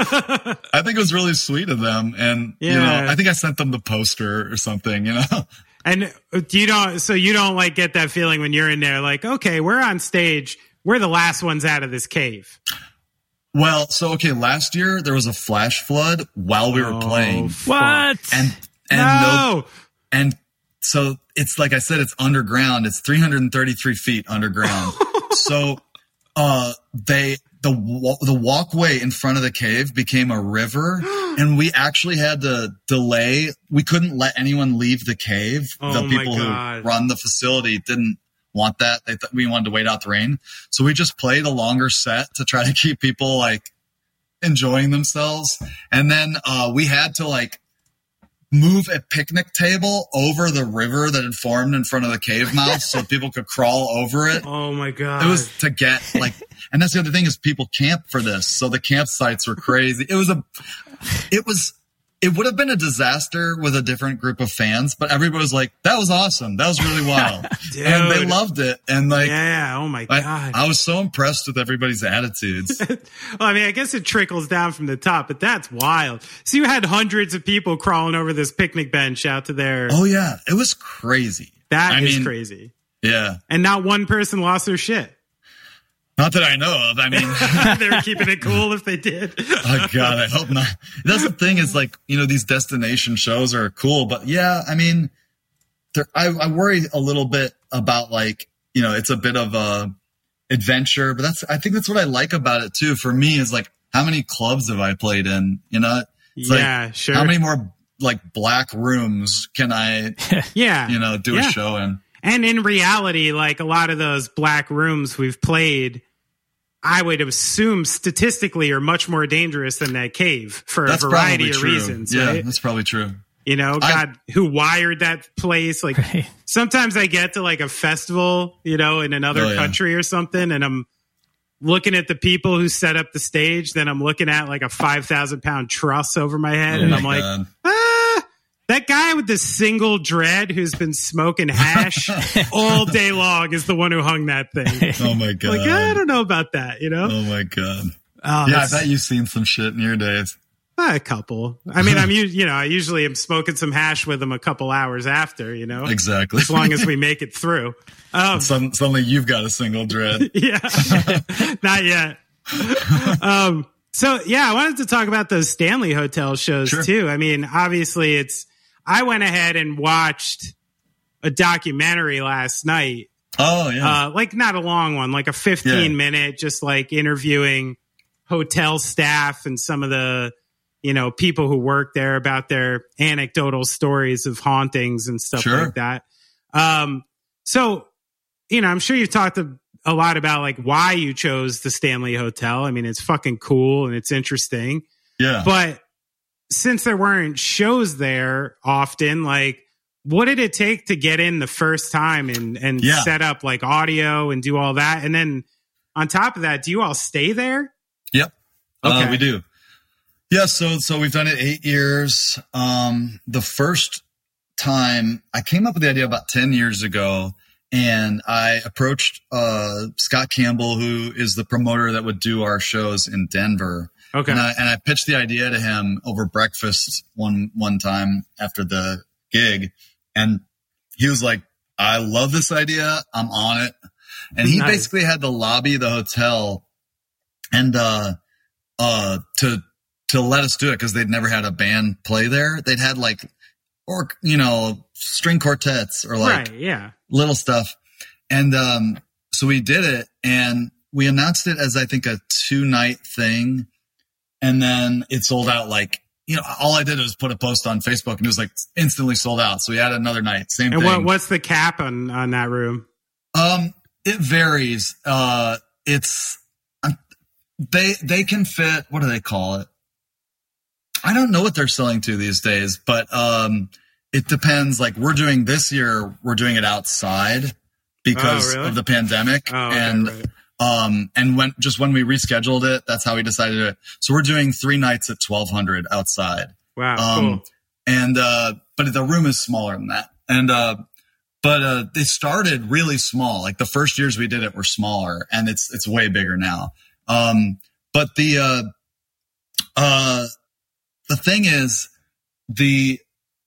I think it was really sweet of them. And, yeah. you know, I think I sent them the poster or something, you know? And you don't, so you don't like get that feeling when you're in there, like, okay, we're on stage. We're the last ones out of this cave. Well, so, okay, last year there was a flash flood while we were oh, playing. What? And, and no. no, and so it's like I said, it's underground. It's three hundred thirty-three feet underground. So, uh, they, the, the walkway in front of the cave became a river, and we actually had to delay. We couldn't let anyone leave the cave. Oh, the people who run the facility didn't want that. They th- we wanted to wait out the rain. So we just played a longer set to try to keep people like enjoying themselves. And then, uh, we had to like move a picnic table over the river that had formed in front of the cave mouth so people could crawl over it. Oh my God. It was to get like, and that's the other thing is people camp for this. So the campsites were crazy. It was a, it was, it would have been a disaster with a different group of fans, but everybody was like, that was awesome. That was really wild. And they loved it. And like, yeah, oh my God. I, I was so impressed with everybody's attitudes. Well, I mean, I guess it trickles down from the top, but that's wild. So you had hundreds of people crawling over this picnic bench out to their. Oh yeah. It was crazy. That I is mean, crazy. Yeah. And not one person lost their shit. Not that I know of. I mean, they were keeping it cool if they did. Oh God, I hope not. That's the thing is like, you know, these destination shows are cool, but yeah, I mean, I, I worry a little bit about like, you know, it's a bit of a adventure, but that's, I think that's what I like about it too. For me is like, how many clubs have I played in? You know, it's yeah, like, sure. How many more like black rooms can I, yeah, you know, do yeah. a show in? And in reality, like a lot of those black rooms we've played, I would assume statistically are much more dangerous than that cave for that's a variety of true. reasons. Yeah, right? That's probably true. You know, God, I, who wired that place? Like right. sometimes I get to like a festival, you know, in another oh, yeah. country or something, and I'm looking at the people who set up the stage. Then I'm looking at like a five thousand pound truss over my head, oh and my I'm like, God. ah, that guy with the single dread who's been smoking hash all day long is the one who hung that thing. Oh my God. Like, I don't know about that, you know? Oh my God. Oh, yeah, I bet you've seen some shit in your days. A couple. I mean, I'm you know, I usually am smoking some hash with them a couple hours after, you know? Exactly. As long as we make it through. Um, Some, suddenly you've got a single dread. Yeah. Not yet. Um, so yeah, I wanted to talk about those Stanley Hotel shows sure. too. I mean, obviously it's, I went ahead and watched a documentary last night. Oh yeah. Uh, like not a long one, like a fifteen yeah. minute, just like interviewing hotel staff and some of the, you know, people who work there about their anecdotal stories of hauntings and stuff sure. like that. Um, so, you know, I'm sure you've talked a, a lot about like why you chose the Stanley Hotel. I mean, it's fucking cool and it's interesting. Yeah. But since there weren't shows there often, like what did it take to get in the first time and, and yeah. set up like audio and do all that? And then on top of that, do you all stay there? Yep. Okay. Uh, we do. Yeah. So, so we've done it eight years. Um, the first time I came up with the idea about ten years ago, and I approached, uh, Scott Campbell, who is the promoter that would do our shows in Denver. Okay. And I, and I pitched the idea to him over breakfast one, one time after the gig. And he was like, I love this idea. I'm on it. And he nice. basically had to lobby the hotel and, uh, uh, to, to let us do it because they'd never had a band play there. They'd had like, or, you know, string quartets or like right, yeah. little stuff. And, um, so we did it and we announced it as I think a two night thing. And then it sold out like, you know, all I did was put a post on Facebook and it was like instantly sold out. So we had another night, same and thing. And what, what's the cap on, on that room? Um, it varies. Uh, it's, um, they, they can fit, what do they call it? I don't know what they're selling to these days, but, um, it depends. Like we're doing this year, we're doing it outside because oh, really? of the pandemic. Oh, okay, and, right. Um, and when, just when we rescheduled it, that's how we decided it. So we're doing three nights at twelve hundred outside. Wow. Um, cool. and, uh, but the room is smaller than that. And, uh, but, uh, they started really small. Like the first years we did it were smaller and it's, it's way bigger now. Um, but the, uh, uh, the thing is the,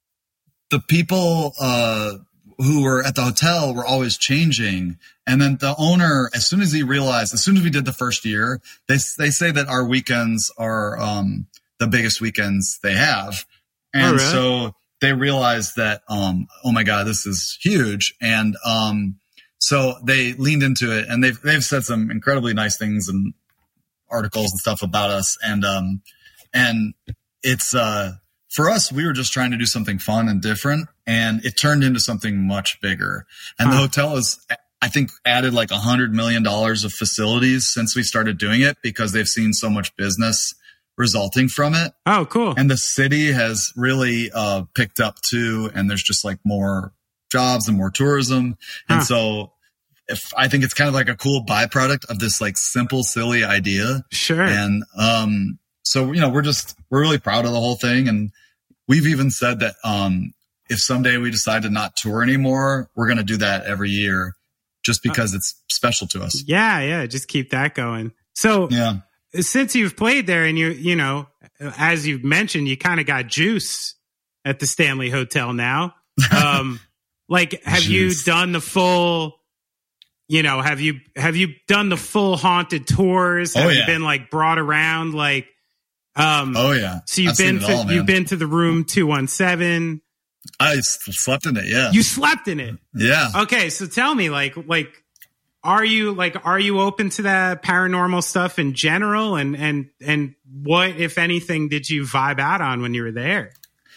the people, uh, who were at the hotel were always changing. And then the owner, as soon as he realized, as soon as we did the first year, they they say that our weekends are um, the biggest weekends they have. And oh, really? so they realized that, um, oh my God, this is huge. And um, so they leaned into it and they've, they've said some incredibly nice things and articles and stuff about us. And, um, and it's, uh, for us, we were just trying to do something fun and different, and it turned into something much bigger. And huh. the hotel has, I think, added like a hundred million dollars of facilities since we started doing it because they've seen so much business resulting from it. Oh, cool. And the city has really uh, picked up too, and there's just like more jobs and more tourism. And huh. so if I think it's kind of like a cool byproduct of this like simple, silly idea. Sure. And, um, so, you know, we're just, we're really proud of the whole thing. And we've even said that, um, if someday we decide to not tour anymore, we're going to do that every year just because uh, it's special to us. Yeah. Yeah. Just keep that going. So yeah, since you've played there and you, you know, as you've mentioned, you kind of got juice at the Stanley Hotel now. Um, like, have you done the full, you know, have you, have you done the full haunted tours? Have oh, yeah. you been like brought around like, Um, oh yeah. So you've I've been to, all, you've been to the room two one seven. I slept in it. Yeah. You slept in it. Yeah. Okay. So tell me, like, like, are you like, are you open to that paranormal stuff in general? And, and, and what, if anything, did you vibe out on when you were there?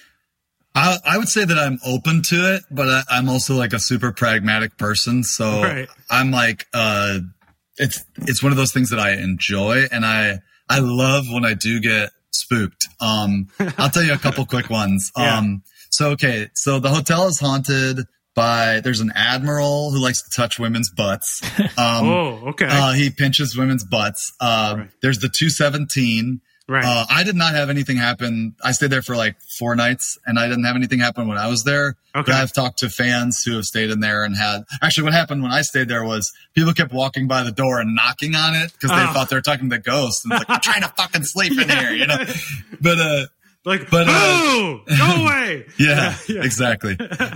I, I would say that I'm open to it, but I, I'm also like a super pragmatic person. So right. I'm like, uh, it's, it's one of those things that I enjoy. And I, I love when I do get spooked. Um, I'll tell you a couple quick ones. Yeah. Um, so, okay. So the hotel is haunted by, there's an admiral who likes to touch women's butts. Um, oh, okay. Uh, he pinches women's butts. Uh, right. There's the two seventeen. Right. Uh, I did not have anything happen. I stayed there for like four nights and I didn't have anything happen when I was there. Okay. But I've talked to fans who have stayed in there and had, actually what happened when I stayed there was people kept walking by the door and knocking on it because they oh. thought they were talking to ghosts. And it's like, I'm trying to fucking sleep in here, you know? But, uh, like, but, uh, go away. Yeah, yeah. Exactly.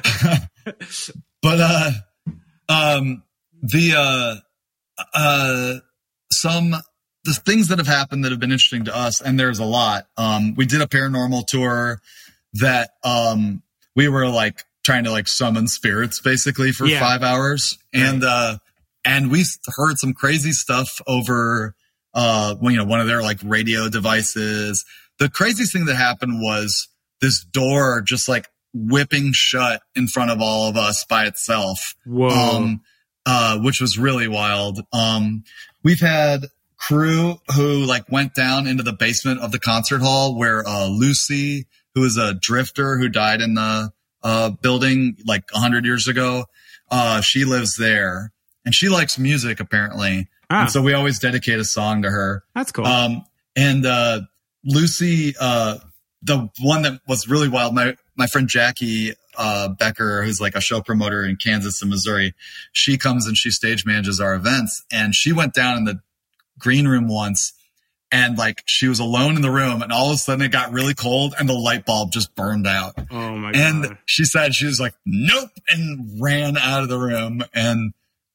But, uh, um, the, uh, uh, some, the things that have happened that have been interesting to us, and there's a lot. Um, we did a paranormal tour that, um, we were like trying to like summon spirits basically for yeah. five hours. And, right. uh, and we heard some crazy stuff over, uh, well, you know, one of their like radio devices. The craziest thing that happened was this door just like whipping shut in front of all of us by itself. Whoa. Um, uh, which was really wild. Um, we've had crew who like went down into the basement of the concert hall where, uh, Lucy, who is a drifter who died in the, uh, building like a hundred years ago. Uh, she lives there and she likes music apparently. Ah. And so we always dedicate a song to her. That's cool. Um, and, uh, Lucy, uh, the one that was really wild, my, my friend Jackie, uh, Becker, who's like a show promoter in Kansas and Missouri, she comes and she stage manages our events and she went down in the green room once and like she was alone in the room, and all of a sudden it got really cold and the light bulb just burned out. Oh my God. And she said, she was like, nope, and ran out of the room. And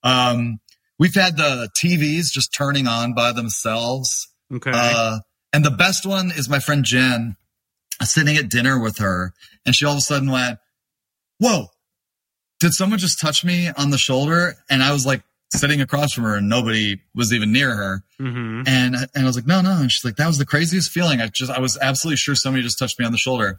um, we've had the T Vs just turning on by themselves. Okay. Uh, and the best one is my friend Jen, sitting at dinner with her, and she all of a sudden went, whoa, did someone just touch me on the shoulder? And I was like sitting across from her and nobody was even near her. Mm-hmm. And, and I was like, no, no. And she's like, that was the craziest feeling. I just, I was absolutely sure somebody just touched me on the shoulder.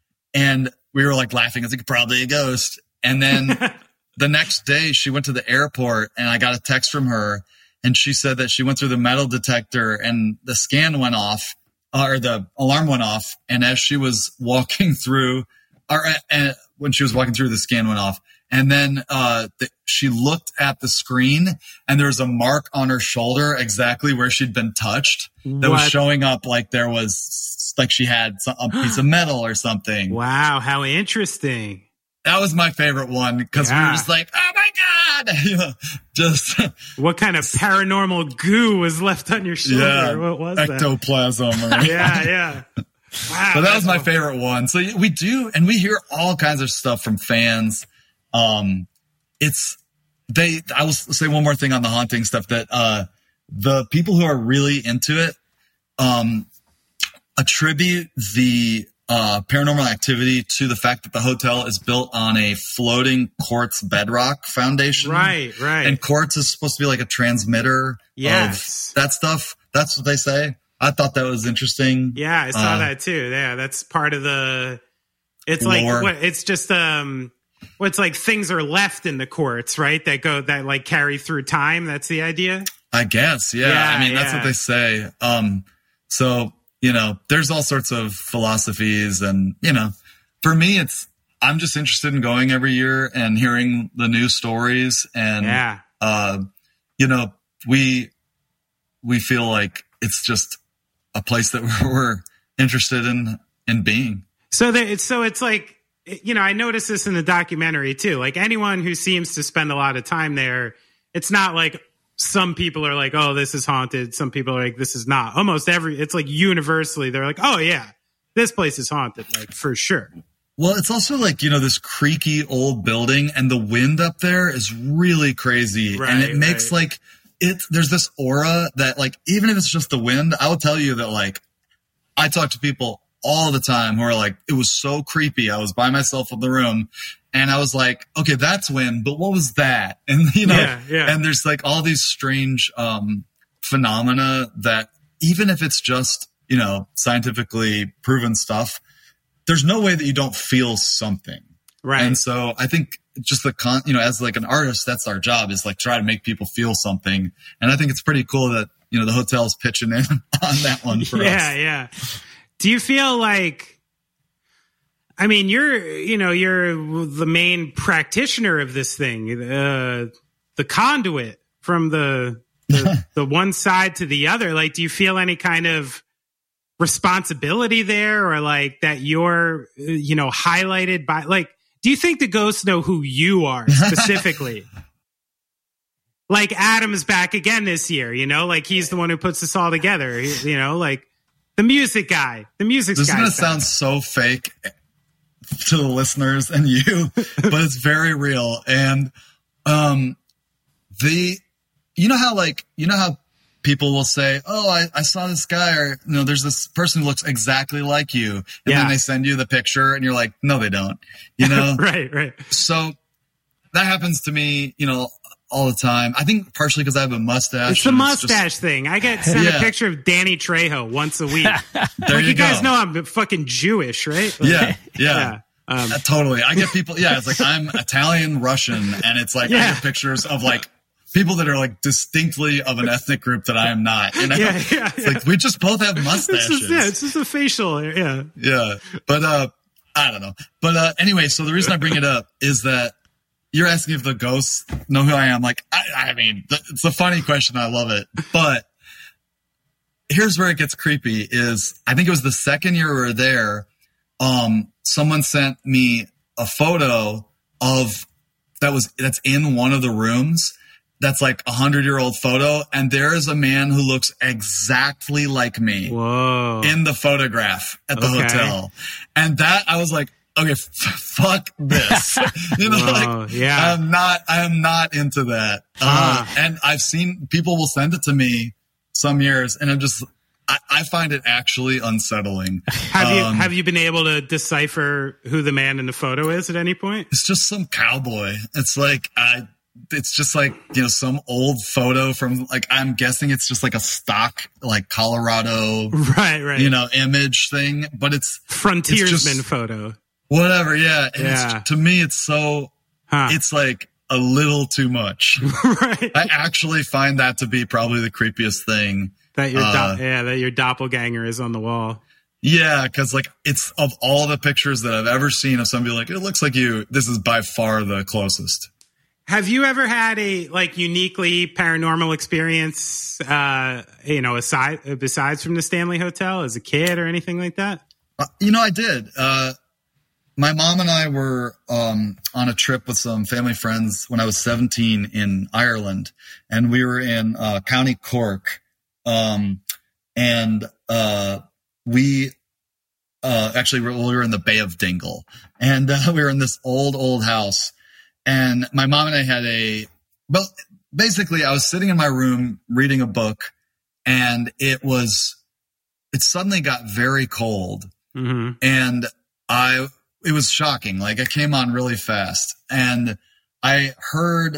And we were like laughing. I was like, probably a ghost. And then the next day she went to the airport and I got a text from her and she said that she went through the metal detector and the scan went off, or the alarm went off. And as she was walking through, or uh, when she was walking through, the scan went off. And then uh, the, she looked at the screen and there was a mark on her shoulder exactly where she'd been touched that what? was showing up like there was, like she had some, a piece of metal or something. Wow, how interesting. That was my favorite one because yeah. we were just like, oh my God. You know, just what kind of paranormal goo was left on your shoulder? Yeah, what was ectoplasm. that? yeah, yeah. Wow. So that was my favorite one. So we do, and we hear all kinds of stuff from fans. Um, it's, they, I will say one more thing on the haunting stuff, that, uh, the people who are really into it, um, attribute the, uh, paranormal activity to the fact that the hotel is built on a floating quartz bedrock foundation. Right, right. And quartz is supposed to be like a transmitter yes. of that stuff. That's what they say. I thought that was interesting. Yeah, I saw uh, that too. Yeah, that's part of the, it's lore. like, what, it's just, um, well, it's like things are left in the quartz, right? That go, that like carry through time. That's the idea. I guess. Yeah. yeah I mean, yeah. that's what they say. Um, so, you know, there's all sorts of philosophies and, you know, for me, it's, I'm just interested in going every year and hearing the new stories. And, yeah. uh, you know, we, we feel like it's just a place that we're interested in, in being. So that it's, so it's like, you know, I noticed this in the documentary too. Like anyone who seems to spend a lot of time there, it's not like some people are like, oh, this is haunted. Some people are like, this is not. Almost every, it's like universally, they're like, oh yeah, this place is haunted, like for sure. Well, it's also like, you know, this creaky old building and the wind up there is really crazy. Right, and it makes right. like, it, there's this aura that like, even if it's just the wind, I will tell you that like, I talk to people all the time who are like, it was so creepy. I was by myself in the room and I was like, okay, that's wind, but what was that? And, you know, yeah, yeah. and there's like all these strange, um, phenomena that even if it's just, you know, scientifically proven stuff, there's no way that you don't feel something. Right. And so I think just the con, you know, as like an artist, that's our job, is like try to make people feel something. And I think it's pretty cool that, you know, the hotel's pitching in on that one for yeah, us. Yeah. Yeah. Do you feel like, I mean, you're, you know, you're the main practitioner of this thing, uh, the conduit from the, the, the one side to the other. Like, do you feel any kind of responsibility there, or like that you're, you know, highlighted by, like, do you think the ghosts know who you are specifically? Like Adam's back again this year, you know, like he's the one who puts this all together, you know, like, the music guy, the music guy. This is going to sound so fake to the listeners and you, but it's very real. And, um, the, you know how like, you know how people will say, oh, I, I saw this guy, or, you know, there's this person who looks exactly like you. And yeah. then they send you the picture and you're like, no, they don't, you know? right, right. So that happens to me, you know, all the time. I think partially because I have a mustache. It's the mustache it's just, thing. I get sent yeah. a picture of Danny Trejo once a week. there like, you, you guys go. know I'm fucking Jewish, right? Like, yeah, yeah. yeah. Um, uh, totally. I get people, yeah, it's like I'm Italian, Russian, and it's like yeah. I get pictures of like people that are like distinctly of an ethnic group that I am not. You know? Yeah, yeah, it's yeah. like we just both have mustaches. It's just, yeah, it's just a facial, yeah. Yeah. But uh I don't know. But uh anyway, so the reason I bring it up is that you're asking if the ghosts know who I am. Like, I, I mean, th- it's a funny question. I love it. But here's where it gets creepy is I think it was the second year we were there. Um, someone sent me a photo of that was, that's in one of the rooms. that's like a hundred year old photo. And there is a man who looks exactly like me Whoa. in the photograph at the Okay. hotel. And that I was like, okay, f- fuck this. you know, Whoa, like yeah. I'm not, I'm not into that. Uh, and I've seen people will send it to me some years and I'm just, I, I find it actually unsettling. Have you Um, have you been able to decipher who the man in the photo is at any point? It's just some cowboy. It's like, I, it's just like, you know, some old photo from like, I'm guessing it's just like a stock, like Colorado, Right, right. you know, image thing, but it's Frontiersman it's just- photo. whatever. Yeah. And Yeah. It's, to me, it's so, Huh. it's like a little too much. right. I actually find that to be probably the creepiest thing. That your do- uh, yeah, that your doppelganger is on the wall. Yeah. Cause like it's of all the pictures that I've ever seen of somebody like, it looks like you, this is by far the closest. Have you ever had a like uniquely paranormal experience, uh, you know, aside besides from the Stanley Hotel as a kid or anything like that? Uh, you know, I did. Uh, my mom and I were um, on a trip with some family friends when I was seventeen in Ireland, and we were in uh, County Cork, um, and uh, we uh, actually we were in the Bay of Dingle, and uh, we were in this old old house, and my mom and I had a well, basically, I was sitting in my room reading a book, and it was it suddenly got very cold. Mm-hmm. And I, it was shocking. Like it came on really fast and I heard,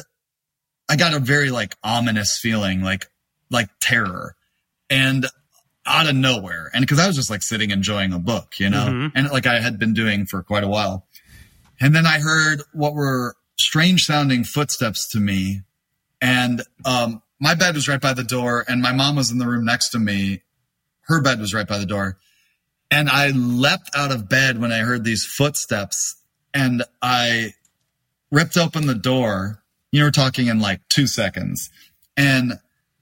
I got a very like ominous feeling, like, like terror and out of nowhere. And cause I was just like sitting enjoying a book, you know, Mm-hmm. and like I had been doing for quite a while. And then I heard what were strange sounding footsteps to me. And, um, my bed was right by the door and my mom was in the room next to me. Her bed was right by the door. And I leapt out of bed when I heard these footsteps and I ripped open the door. You know, we're talking in like two seconds. And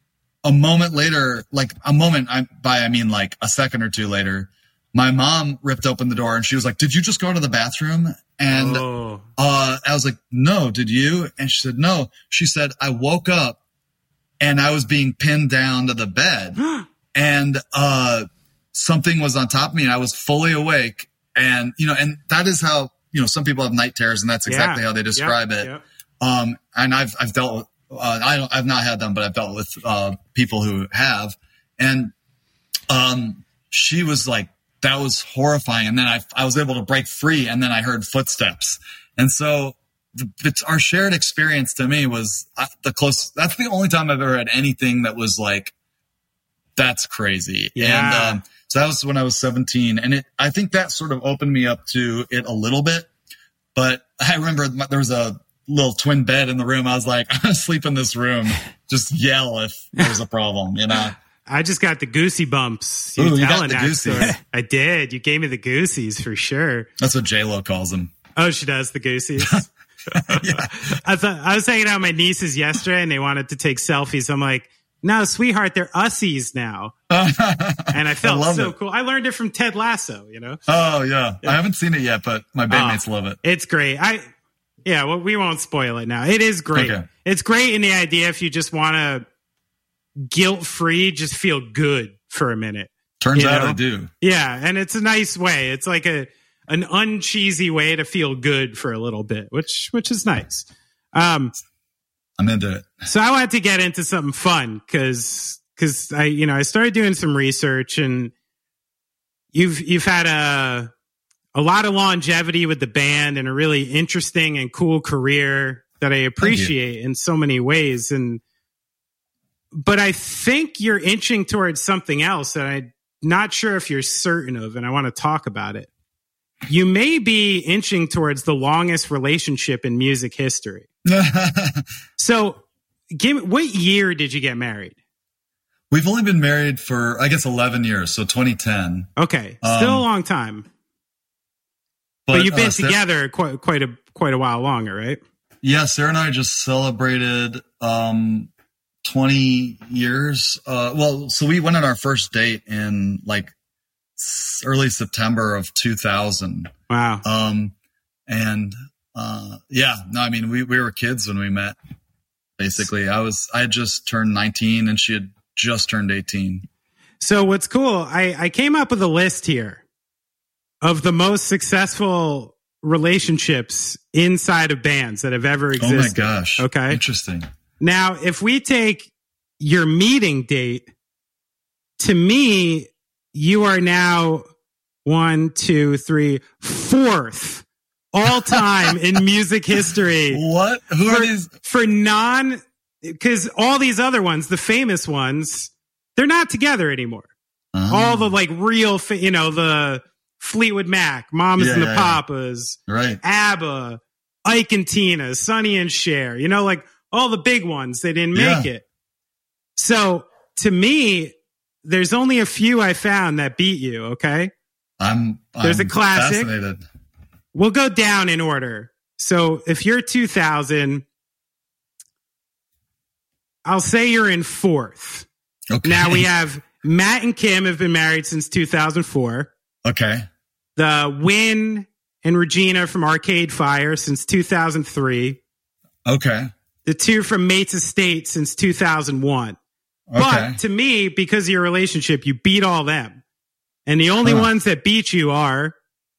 a moment later, like a moment I, by, I mean like a second or two later, my mom ripped open the door and she was like, did you just go to the bathroom? And Oh. uh, I was like, no, did you? And she said, no. She said, I woke up and I was being pinned down to the bed and, uh, something was on top of me and I was fully awake. And, you know, and that is how, you know, some people have night terrors and that's exactly Yeah. how they describe Yep. it. Yep. Um, and I've, I've dealt with, uh, I don't, I've not had them, but I've dealt with, uh, people who have. And, um, she was like, that was horrifying. And then I, I was able to break free and then I heard footsteps. And so the, it's our shared experience to me was uh, the close. That's the only time I've ever had anything that was like, that's crazy. Yeah. And, um, so that was when I was seventeen. And it, I think that sort of opened me up to it a little bit. But I remember there was a little twin bed in the room. I was like, I'm going to sleep in this room. Just yell if there's a problem, you know? I just got the goosey bumps. Ooh, you got telling the that goosies. story. I did. You gave me the goosies for sure. That's what J-Lo calls them. Oh, she does the goosies. Yeah. I thought I was hanging out with my nieces yesterday and they wanted to take selfies. I'm like, no, sweetheart, they're ussies now. And I felt I love so it. cool. I learned it from Ted Lasso, you know? Oh, yeah. I haven't seen it yet, but my bandmates Oh, love it. It's great. I, yeah, well, we won't spoil it now. It is great. Okay. It's great in the idea if you just want to guilt free, just feel good for a minute. Turns you out know? I do. Yeah. And it's a nice way. It's like a, an uncheesy way to feel good for a little bit, which, which is nice. Um, I'm into it. So I wanted to get into something fun because because I you know I started doing some research and you've you've had a a lot of longevity with the band and a really interesting and cool career that I appreciate in so many ways. And but I think you're inching towards something else that I'm not sure if you're certain of, and I want to talk about it. You may be inching towards the longest relationship in music history. So, give what year did you get married? We've only been married for, I guess, eleven years. So twenty ten. Okay, still Um, a long time, but, but you've been uh, Sarah- together quite quite a quite a while longer, right? Yeah, Sarah and I just celebrated um, twenty years. Uh, well, so we went on our first date in like s- early September of two thousand. Wow. Um, and uh, yeah, no, I mean, we, we were kids when we met. basically. I was, I had just turned nineteen and she had just turned eighteen. So what's cool, I, I came up with a list here of the most successful relationships inside of bands that have ever existed. Oh my gosh. Okay. Interesting. Now, if we take your meeting date, to me, you are now one, two, three, fourth all time in music history. What? Who for, are these? For non, because all these other ones, the famous ones, they're not together anymore. Uh-huh. All the like real, fa- you know, the Fleetwood Mac, Mamas Yeah, and the yeah, Papas, yeah. Right. ABBA, Ike and Tina, Sonny and Cher, you know, like all the big ones, they didn't make Yeah. it. So to me, there's only a few I found that beat you, okay? I'm, There's I'm a classic. fascinated. We'll go down in order. So if you're two thousand, I'll say you're in fourth. Okay. Now we have Matt and Kim have been married since two thousand four. Okay. The Win and Regina from Arcade Fire since two thousand three. Okay. The two from Mates Estate since two thousand one. Okay. But to me, because of your relationship, you beat all them. And the only Huh. ones that beat you are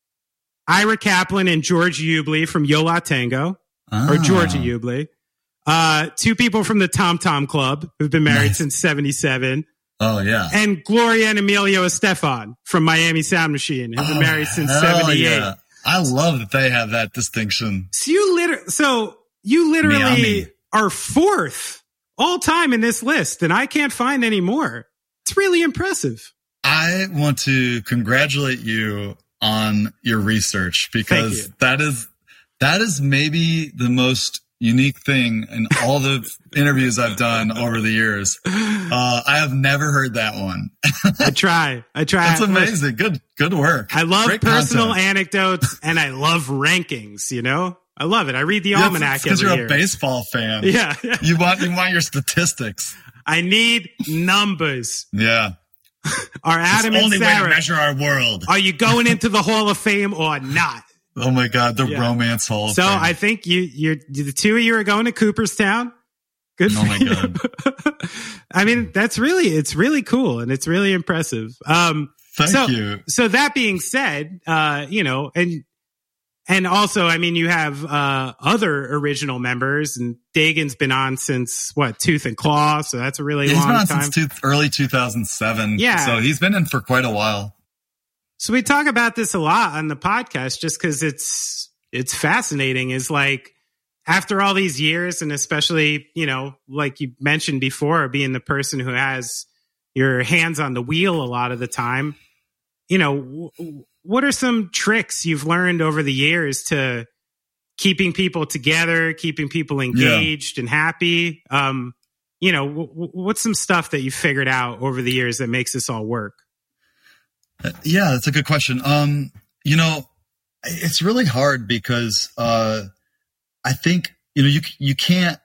Ira Kaplan and George Ubley from Yo La Tango, Ah. or Georgia Ubley. Uh, two people from the Tom Tom Club who've been married Nice. since seventy-seven. Oh, yeah. And Gloria and Emilio Estefan from Miami Sound Machine who've been Oh, married since hell seventy-eight. yeah. I love that they have that distinction. So you liter- so you literally Miami. are fourth all time in this list, and I can't find any more. It's really impressive. I want to congratulate you on your research because you. that is that is maybe the most unique thing in all the interviews I've done over the years. Uh, I have never heard that one. I try. I try. That's amazing. Good, good work. I love Great personal content. anecdotes and I love rankings, you know? I love it. I read the Yeah, almanac because every you're year. a baseball fan. Yeah. You want you want your statistics. I need numbers. Yeah. Are Adam and Only way to Sarah, measure our world. are you going into the Hall of Fame or not? Oh my God, the Yeah. romance hall. Of So Fame. I think you, you're the two of you are going to Cooperstown. Good for Oh my you. God. I mean, that's really, it's really cool and it's really impressive. Um, Thank so, you. So that being said, uh, you know, and, and also, I mean, you have, uh, other original members and Dagan's been on since what, Tooth and Claw. So that's a really He's long been on time. since two, early two thousand seven. Yeah. So he's been in for quite a while. So we talk about this a lot on the podcast just because it's it's fascinating. Is like after all these years, and especially, you know, like you mentioned before, being the person who has your hands on the wheel a lot of the time, you know, w- what are some tricks you've learned over the years to keeping people together, keeping people engaged and happy? Um, you know, w- w- what's some stuff that you figured out over the years that makes this all work? Yeah, that's a good question. Um, you know, it's really hard because uh, I think you know you you can't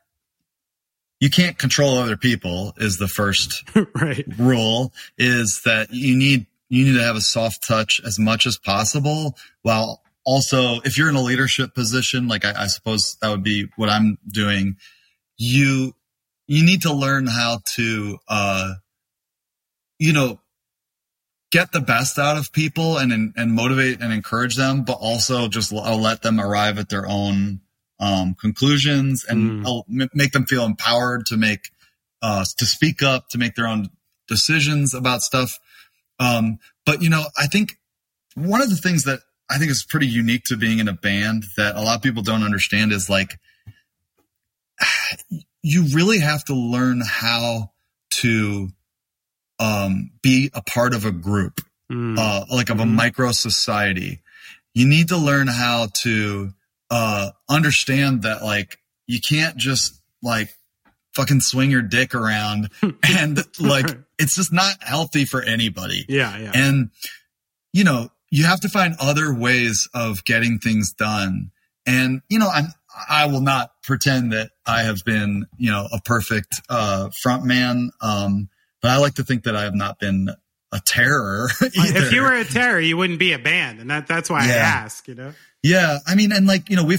you can't control other people. Is the first Right. rule is that you need you need to have a soft touch as much as possible, while also if you're in a leadership position, like I, I suppose that would be what I'm doing. You you need to learn how to uh, you know. get the best out of people and and motivate and encourage them, but also just l- let them arrive at their own um, conclusions and Mm. I'll m- make them feel empowered to make uh, to speak up, to make their own decisions about stuff. Um, but you know, I think one of the things that I think is pretty unique to being in a band that a lot of people don't understand is like you really have to learn how to Um, be a part of a group, Mm. uh, like of a Mhm. micro society. You need to learn how to uh, understand that, like, you can't just like fucking swing your dick around, and like it's just not healthy for anybody. Yeah, yeah. And you know, you have to find other ways of getting things done. And you know, I'm, I will not pretend that I have been, you know, a perfect uh, front man. Um, But I like to think that I have not been a terror either. If you were a terror, you wouldn't be a band, and that that's why I Yeah. ask. You know, Yeah, I mean, and like, you know, we've had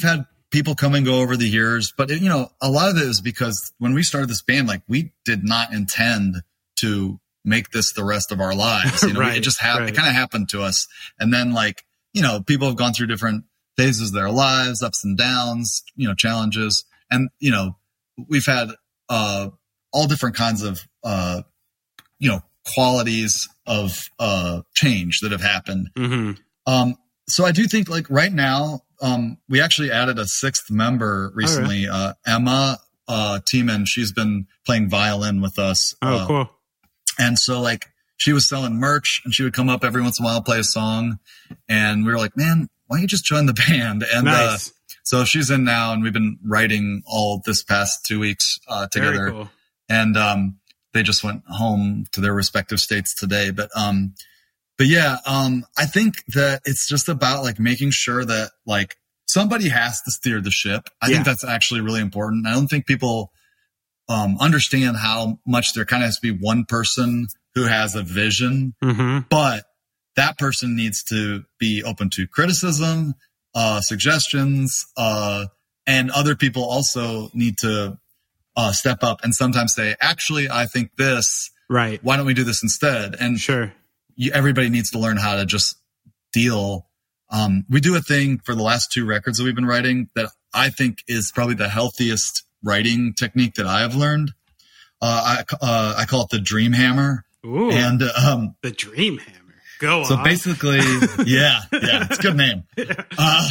people come and go over the years, but you know, a lot of it is because when we started this band, like we did not intend to make this the rest of our lives. You know, right, it just happened. right. It kind of happened to us. And then like, you know, people have gone through different phases of their lives, ups and downs, you know, challenges. And, you know, we've had, uh, all different kinds of, uh, you know, qualities of, uh, change that have happened. Mm-hmm. Um, so I do think like right now, um, we actually added a sixth member recently, oh, really? uh, Emma, uh, Tiemann. She's been playing violin with us. Oh, uh, cool. And so like she was selling merch and she would come up every once in a while, play a song. And we were like, man, why don't you just join the band? And, nice. uh, so she's in now and we've been writing all this past two weeks, uh, together. Very cool. And, um, they just went home to their respective states today. But, um, but yeah, um, I think that it's just about like making sure that like somebody has to steer the ship. I Yeah. think that's actually really important. I don't think people, um, understand how much there kind of has to be one person who has a vision, Mm-hmm. but that person needs to be open to criticism, uh, suggestions, uh, and other people also need to, uh, step up and sometimes say, actually, I think this, Right. why don't we do this instead? And Sure. you, everybody needs to learn how to just deal. Um, we do a thing for the last two records that we've been writing that I think is probably the healthiest writing technique that I have learned. Uh, I, uh, I call it the Dream Hammer. Ooh, And, um, the Dream Hammer. Go so on. basically, yeah, yeah, it's a good name. Uh,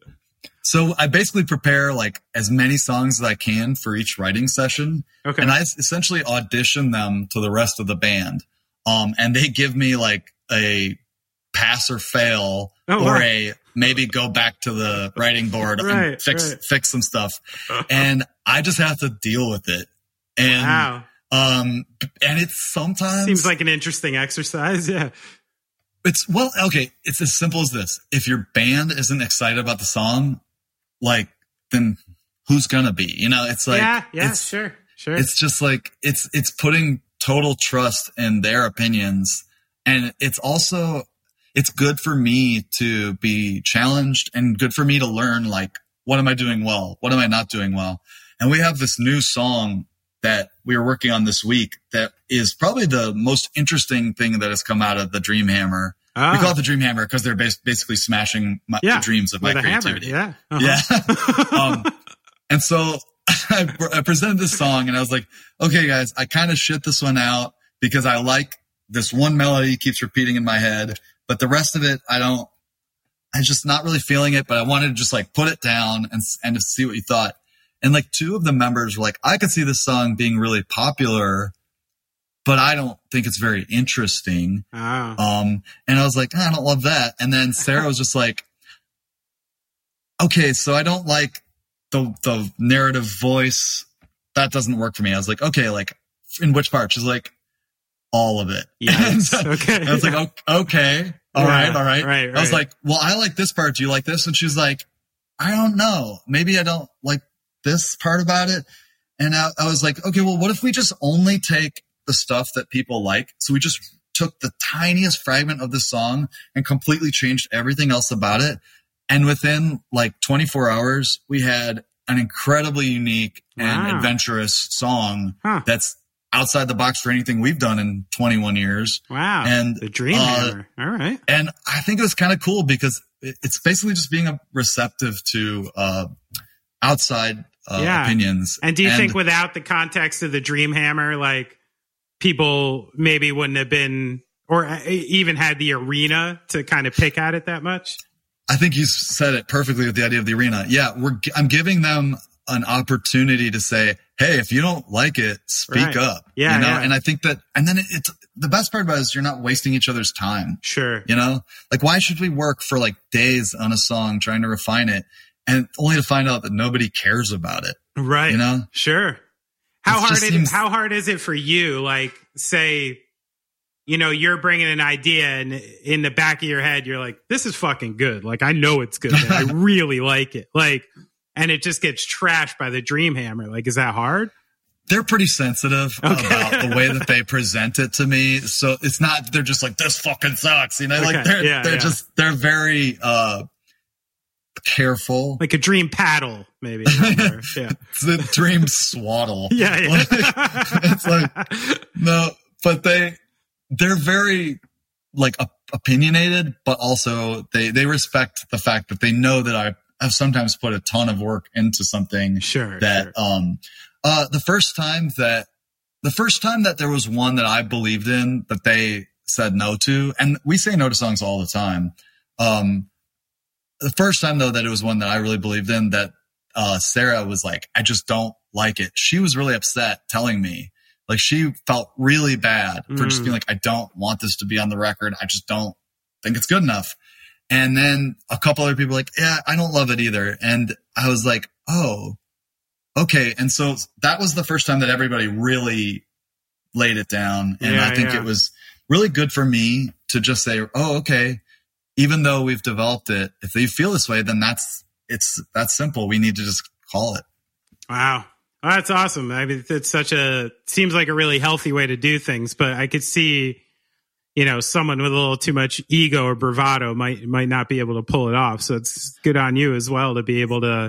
so I basically prepare like as many songs as I can for each writing session. Okay. And I essentially audition them to the rest of the band. Um, and they give me like a pass or fail Oh, or wow. a maybe go back to the writing board Right, and fix, right. fix some stuff. And I just have to deal with it. And, Wow. um, and it's sometimes Seems like an interesting exercise. Yeah. it's well, okay. It's as simple as this. If your band isn't excited about the song, like, then who's gonna be? You know, it's like, yeah. Yeah. it's, Sure. Sure. it's just like, it's, it's putting total trust in their opinions. And it's also, it's good for me to be challenged and good for me to learn, like, what am I doing well? What am I not doing well? And we have this new song that we were working on this week that is probably the most interesting thing that has come out of the Dream Hammer. Ah. We call it the Dream Hammer because they're bas- basically smashing my, yeah. the dreams of my With a hammer. creativity. Yeah. Uh-huh. Yeah. um, and so I, I presented this song and I was like, okay, guys, I kind of shit this one out because I like this one melody keeps repeating in my head, but the rest of it, I don't, I'm just not really feeling it, but I wanted to just like put it down and, and to see what you thought. And like two of the members were like, I could see this song being really popular, but I don't think it's very interesting. Oh. Um, and I was like, I don't love that. And then Sarah was just like, okay, so I don't like the, the narrative voice. That doesn't work for me. I was like, okay, like in which part? She's like, all of it. Yes. And Okay. I was like, "O- okay, all Yeah, right, all right. right, I was right. like, well, I like this part. Do you like this? And she's like, I don't know. Maybe I don't like this part about it. And I, I was like, okay, well, what if we just only take the stuff that people like? So we just took the tiniest fragment of the song and completely changed everything else about it. And within like twenty-four hours, we had an incredibly unique and Wow. adventurous song Huh. that's outside the box for anything we've done in twenty-one years. Wow. And, the Dream uh, Hammer. All right. And I think it was kind of cool because it- it's basically just being a receptive to uh, outside uh, Yeah. opinions. And do you think without the context of the Dream Hammer, like people maybe wouldn't have been, or even had the arena to kind of pick at it that much? I think you said it perfectly with the idea of the arena. Yeah, we're I'm giving them an opportunity to say, hey, if you don't like it, speak Right. up. Yeah, you know? yeah. And I think that, and then it, it's the best part about it is you're not wasting each other's time. Sure. You know, like why should we work for like days on a song trying to refine it and only to find out that nobody cares about it? Right. You know? Sure. How It hard just it, seems- how hard is it for you? Like, say, you know, you're bringing an idea and in the back of your head, you're like, this is fucking good. Like, I know it's good. I really like it. Like, and it just gets trashed by the Dream Hammer. Like, is that hard? They're pretty sensitive Okay. about the way that they present it to me. So it's not, they're just like, this fucking sucks. You know, Okay. like they're, Yeah, they're yeah. just, they're very, uh, careful. Like a dream paddle, maybe. Yeah. It's the dream swaddle. Yeah, yeah. Like, it's like, no, but they, they're very like op- opinionated, but also they, they respect the fact that they know that I have sometimes put a ton of work into something. Sure. That, sure. um, uh, the first time that, the first time that there was one that I believed in that they said no to, and we say no to songs all the time. Um, the first time though that it was one that I really believed in, that uh, Sarah was like, I just don't like it. She was really upset telling me, like she felt really bad for Mm. just being like, I don't want this to be on the record. I just don't think it's good enough. And then a couple other people were like, yeah, I don't love it either. And I was like, oh, okay. And so that was the first time that everybody really laid it down. And Yeah, I think yeah. it was really good for me to just say, oh, okay, even though we've developed it, if they feel this way, then that's, it's, that's simple. We need to just call it. Wow. Well, that's awesome. I mean, it's such a, seems like a really healthy way to do things, but I could see, you know, someone with a little too much ego or bravado might, might not be able to pull it off. So it's good on you as well to be able to,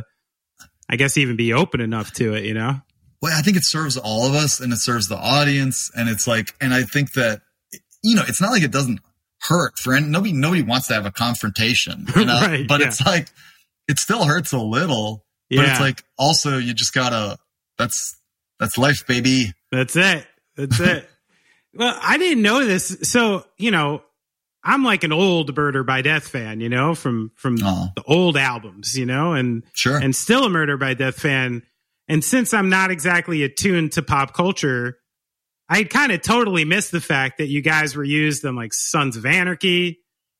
I guess, even be open enough to it, you know? Well, I think it serves all of us and it serves the audience. And it's like, and I think that, you know, it's not like it doesn't hurt for any, nobody, nobody wants to have a confrontation, you know? Right, but yeah. it's like, it still hurts a little, but Yeah. it's like, also you just gotta, that's, that's life, baby. That's it. That's it. Well, I didn't know this. So, you know, I'm like an old Murder by Death fan, you know, from, from Oh. the old albums, you know, and, Sure. and still a Murder by Death fan. And since I'm not exactly attuned to pop culture, I kind of totally missed the fact that you guys were used in like Sons of Anarchy,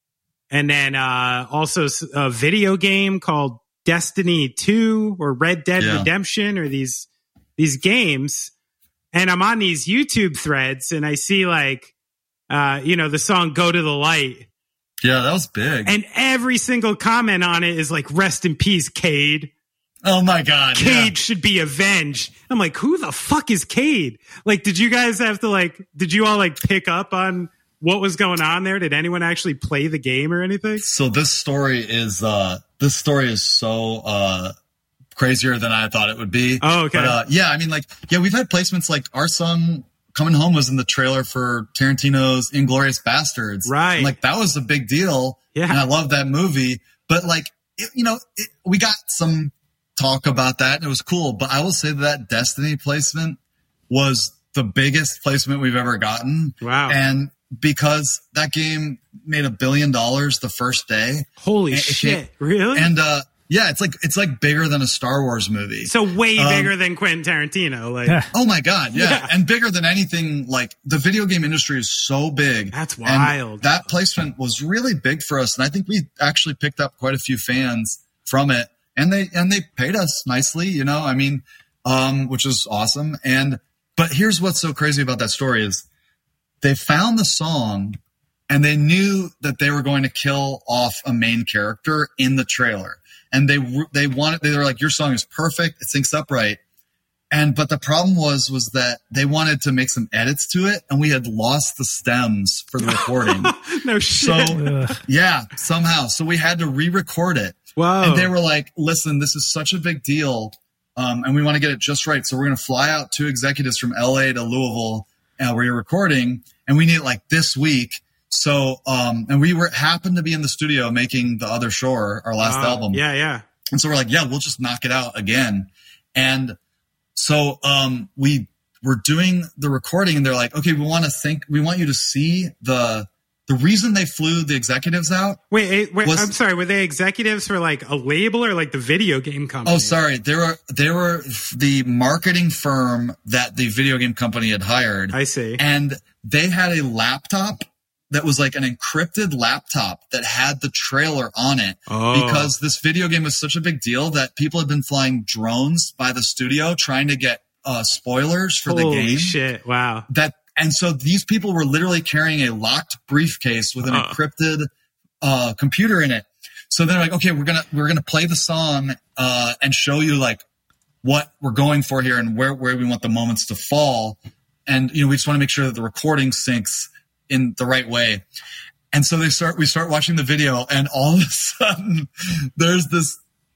and then uh, also a video game called Destiny two or Red Dead Yeah. Redemption, or these these games. And I'm on these YouTube threads and I see like, uh, you know, the song Go to the Light. Yeah, that was big. And every single comment on it is like, rest in peace, Cade. oh my God. Cade Yeah. should be avenged. I'm like, who the fuck is Cade? Like, did you guys have to like, did you all like pick up on what was going on there? Did anyone actually play the game or anything? So this story is, uh, this story is so, uh, crazier than I thought it would be. Oh, okay. But, uh, yeah, I mean, like, yeah, we've had placements like our song Coming Home was in the trailer for Tarantino's Inglourious Bastards. Right. And, like, that was a big deal. Yeah. And I love that movie. But, like, it, you know, it, we got some talk about that and it was cool. But I will say that Destiny placement was the biggest placement we've ever gotten. Wow. And because that game made a billion dollars the first day. Holy And it shit. came- Really? And, uh, yeah, it's like, it's like bigger than a Star Wars movie. so way Um, bigger than Quentin Tarantino. Like, Oh my God. Yeah. Yeah. And bigger than anything. Like the video game industry is so big. That's And wild. that placement was really big for us. And I think we actually picked up quite a few fans from it and they, and they paid us nicely, you know, I mean, um, which is awesome. And, but here's what's so crazy about that story is they found the song and they knew that they were going to kill off a main character in the trailer. And they they wanted they were like, your song is perfect, it syncs up right. And but the problem was was that they wanted to make some edits to it, and we had lost the stems for the recording. no shit. So yeah, somehow. So we had to re-record it. Whoa. And they were like, listen, this is such a big deal. Um, and we want to get it just right. So we're going to fly out two executives from L A to Louisville uh, where you're recording, and we need it like this week. So, um, and we were happened to be in the studio making The Other Shore, our last Uh, album. Yeah, yeah. And so we're like, yeah, we'll just knock it out again. And so, um, we were doing the recording and they're like, okay, we want to think, we want you to see the, the reason they flew the executives out. Wait, eh, wait Was- I'm sorry. Were they executives for like a label or like the video game company? Oh, sorry. They were, they were the marketing firm that the video game company had hired. I see. And they had a laptop that was like an encrypted laptop that had the trailer on it Oh. because this video game was such a big deal that people had been flying drones by the studio trying to get uh, spoilers for Holy the game. shit. Wow. That and so these people were literally carrying a locked briefcase with an Uh. encrypted uh, computer in it. So they're like, okay, we're gonna we're gonna play the song uh, and show you like what we're going for here and where where we want the moments to fall. And you know, we just want to make sure that the recording syncs in the right way. And so they start, we start watching the video and all of a sudden there's this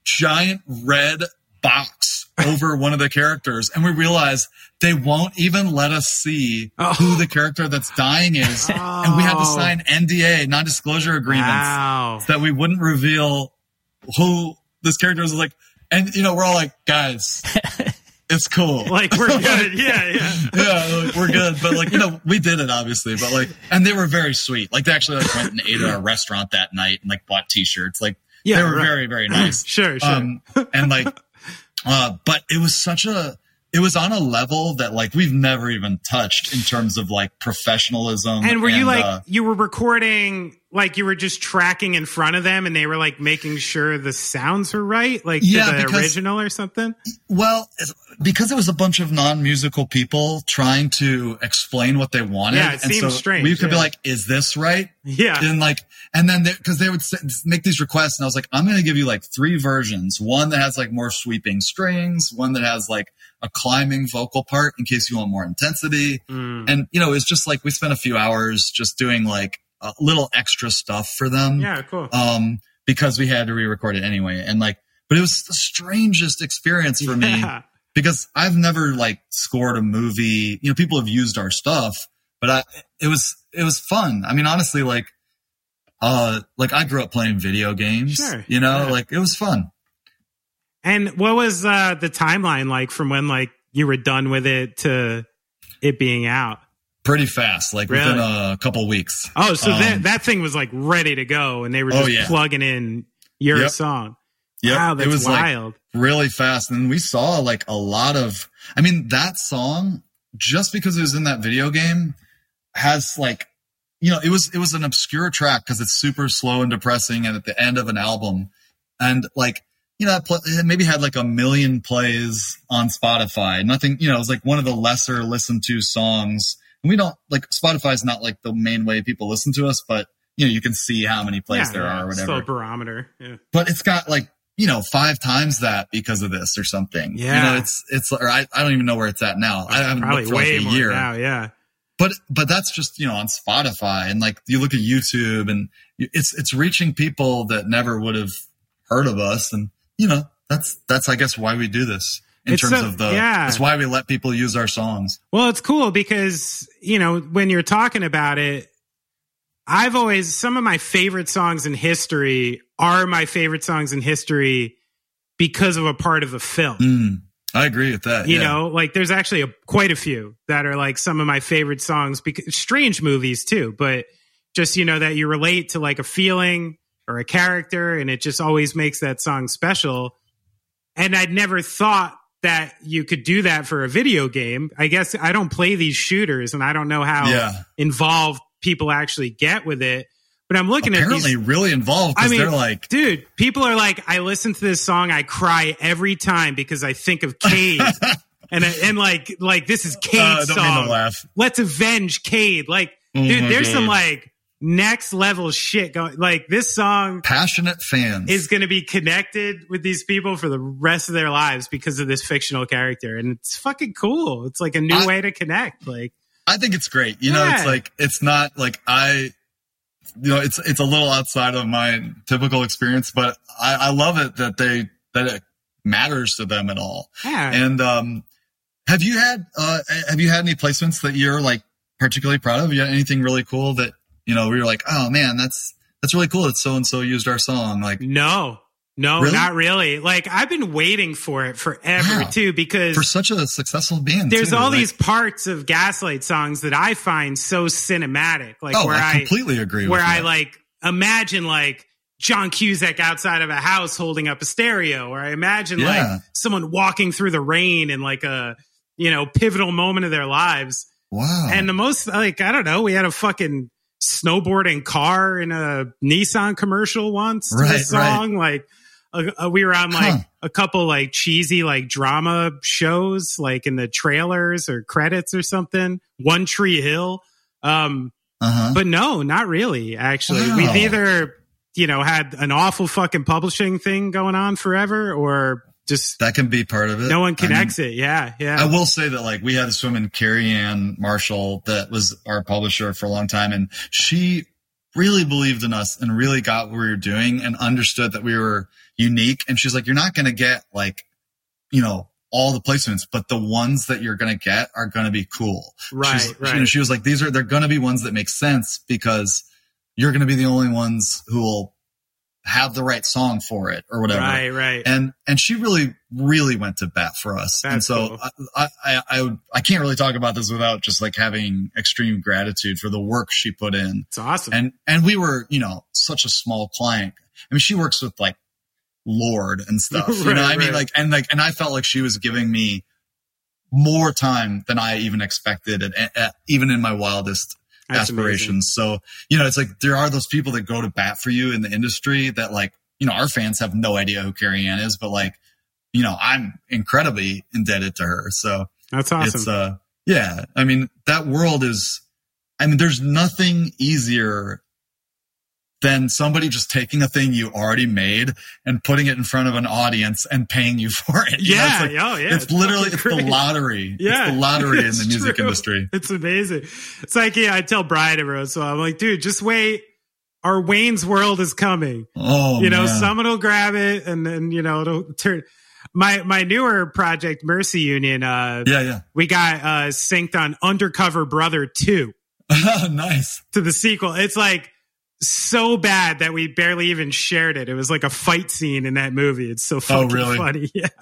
giant red box over one of the characters, and we realize they won't even let us see oh. who the character that's dying is. Oh. And we had to sign N D A, non-disclosure agreements, wow. so that we wouldn't reveal who this character is. Like, and you know, we're all like, guys, it's cool. Like, we're good. Yeah, yeah. yeah, like, we're good. But like, you know, we did it obviously, but like, and they were very sweet. Like, they actually like went and ate at our restaurant that night and like bought t-shirts. Like, yeah, they were right. very, very nice. Sure, sure. Um, and like, Uh, but it was such a, it was on a level that like we've never even touched in terms of like professionalism. And were you and, like, uh, you were recording, like you were just tracking in front of them and they were like making sure the sounds were right? Like yeah, to the because, original or something? Well, because it was a bunch of non-musical people trying to explain what they wanted. Yeah, it and seems so strange. we could yeah. be like, is this right? Yeah. And like, and then they, cause they would make these requests and I was like, I'm going to give you like three versions. One that has like more sweeping strings, one that has like a climbing vocal part in case you want more intensity. Mm. And, you know, it's just like, we spent a few hours just doing like a little extra stuff for them. Yeah, cool. Um, because we had to re-record it anyway. And like, but it was the strangest experience for yeah. me because I've never like scored a movie. You know, people have used our stuff, but I, it was, it was fun. I mean, honestly, like, uh, like I grew up playing video games, sure. you know, yeah. like it was fun. And what was uh, the timeline like from when like you were done with it to it being out? Pretty fast, like really? within a couple weeks. Oh, so um, that that thing was like ready to go, and they were just oh, yeah. plugging in your yep. song. Yep. Wow, that's it was wild. Like really fast, and we saw like a lot of. I mean, that song just because it was in that video game has like, you know, it was it was an obscure track because it's super slow and depressing, and at the end of an album, and like. You know, it maybe had like a million plays on Spotify. Nothing, you know, it was like one of the lesser listened to songs. And we don't like Spotify is not like the main way people listen to us, but you know, you can see how many plays yeah, there yeah, are or whatever. Still a barometer. Yeah. But it's got like, you know, five times that because of this or something. Yeah. You know, it's, it's, or I, I don't even know where it's at now. I haven't Probably looked for way like a more year. now. Yeah. But, but that's just, you know, on Spotify and like you look at YouTube and it's, it's reaching people that never would have heard of us. And, you know, That's, that's, I guess, why we do this in it's terms so, of the, yeah. that's why we let people use our songs. Well, it's cool because, you know, when you're talking about it, I've always, some of my favorite songs in history are my favorite songs in history because of a part of a film. Mm, I agree with that. You yeah. know, like there's actually a, quite a few that are like some of my favorite songs, because strange movies too, but just, you know, that you relate to like a feeling or a character and it just always makes that song special. And I'd never thought that you could do that for a video game. I guess I don't play these shooters and I don't know how yeah. involved people actually get with it. But I'm looking Apparently at these. really involved because I mean, they're like. Dude, people are like, I listen to this song, I cry every time because I think of Cade. and and like, like this is Cade's uh, don't song. Mean to laugh. Let's avenge Cade. Like, oh dude, there's God. some like next level shit going. Like this song passionate fans is going to be connected with these people for the rest of their lives because of this fictional character, and it's fucking cool. It's like a new I, way to connect. Like, I think it's great. You yeah. know, it's like it's not like I, you know, it's it's a little outside of my typical experience, but I, I love it that they that it matters to them at all. Yeah. And um, have you had uh have you had any placements that you're like particularly proud of? You had anything really cool that you know, we were like, oh man, that's, that's really cool that so-and-so used our song. Like, no, no, really? Not really. Like I've been waiting for it forever yeah. too, because for such a successful band, there's too. all like, these parts of Gaslight songs that I find so cinematic. Like oh, where I I completely agree where with I that. like imagine like John Cusack outside of a house holding up a stereo, or I imagine yeah. like someone walking through the rain in like a, you know, pivotal moment of their lives. Wow. And the most like, I don't know, we had a fucking snowboarding car in a Nissan commercial once to right, a song. Right. Like uh, we were on like huh. a couple like cheesy like drama shows, like in the trailers or credits or something. One Tree Hill. Um, uh-huh. But no, not really, actually. Wow. We've either, you know, had an awful fucking publishing thing going on forever, or just that can be part of it. No one connects I mean, it. Yeah. Yeah. I will say that like we had this woman, Carrie Ann Marshall, that was our publisher for a long time. And she really believed in us and really got what we were doing and understood that we were unique. And she's like, you're not going to get like, you know, all the placements, but the ones that you're going to get are going to be cool. Right, she's, right. You know, she was like, these are, they're going to be ones that make sense because you're going to be the only ones who will have the right song for it or whatever. Right, right. And, and she really, really went to bat for us. That's and so cool. I, I, I, would, I can't really talk about this without just like having extreme gratitude for the work she put in. It's awesome. And, and we were, you know, such a small client. I mean, she works with like Lord and stuff, you right, know what I mean? right. Like, and like, and I felt like she was giving me more time than I even expected. And, and even in my wildest That's aspirations. Amazing. So, you know, it's like there are those people that go to bat for you in the industry that like, you know, our fans have no idea who Carrie Ann is, but like, you know, I'm incredibly indebted to her. So that's awesome. It's, uh, yeah, I mean, that world is, I mean, there's nothing easier than somebody just taking a thing you already made and putting it in front of an audience and paying you for it. You yeah. know, it's like, oh, yeah. It's, it's literally, it's great. the lottery. Yeah. It's the lottery in it's the music true. industry. It's amazing. It's like, yeah, I tell Brian every once in a while, I'm like, dude, just wait. Our Wayne's World is coming. Oh, you know, man. someone will grab it and then, you know, it'll turn. My, my newer project, Mercy Union, uh, yeah, yeah. we got, uh, synced on Undercover Brother two. Oh, nice. To the sequel. It's like so bad that we barely even shared it. It was like a fight scene in that movie. It's so fucking oh, really? funny. Yeah.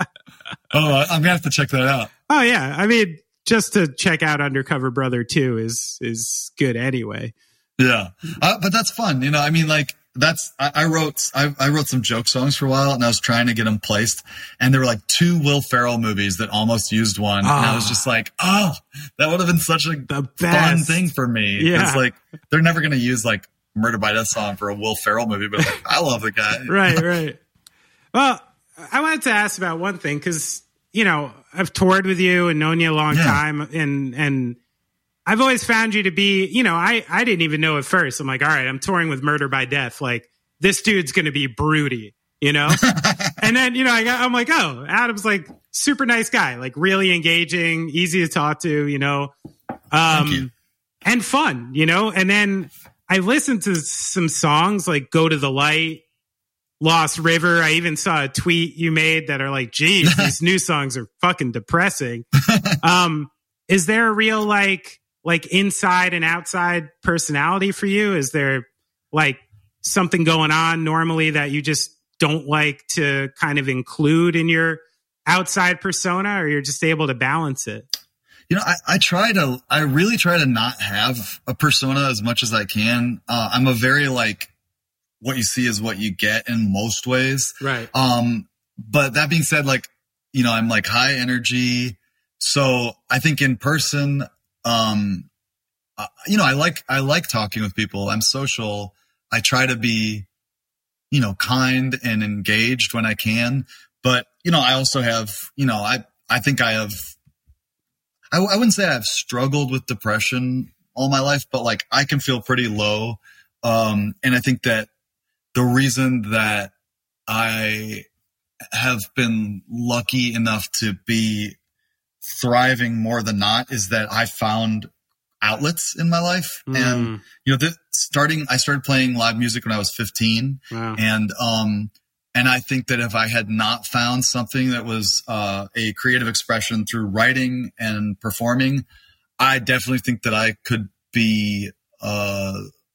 Oh, I'm gonna have to check that out. Oh yeah. I mean, just to check out Undercover Brother two is, is good anyway. Yeah. Uh, but that's fun. You know, I mean, like that's, I, I wrote, I, I wrote some joke songs for a while and I was trying to get them placed and there were like two Will Ferrell movies that almost used one. Oh. And I was just like, oh, that would have been such a the fun thing for me. Yeah. It's like, they're never going to use like Murder by Death song for a Will Ferrell movie, but like, I love the guy. Right, right. Well, I wanted to ask about one thing because, you know, I've toured with you and known you a long Yeah. time and, and I've always found you to be, you know, I, I didn't even know at first. I'm like, all right, I'm touring with Murder by Death. Like this dude's going to be broody, you know? And then, you know, I got, I'm like, oh, Adam's like super nice guy, like really engaging, easy to talk to, you know, um, and fun, you know? And then I listened to some songs like Go to the Light, Lost River. I even saw a tweet you made that are like, geez, these new songs are fucking depressing. Um, is there a real like, like inside and outside personality for you? Is there like something going on normally that you just don't like to kind of include in your outside persona, or you're just able to balance it? You know, I, I try to, I really try to not have a persona as much as I can. Uh, I'm a very like, what you see is what you get in most ways. Right. Um, but that being said, like, you know, I'm like high energy. So I think in person, um, uh, you know, I like, I like talking with people. I'm social. I try to be, you know, kind and engaged when I can. But, you know, I also have, you know, I, I think I have, I, I wouldn't say I've struggled with depression all my life, but like I can feel pretty low. Um, and I think that the reason that I have been lucky enough to be thriving more than not is that I found outlets in my life. Mm. And, you know, this, starting, I started playing live music when I was fifteen. Wow. And, um, and I think that if I had not found something that was, uh, a creative expression through writing and performing, I definitely think that I could be, uh,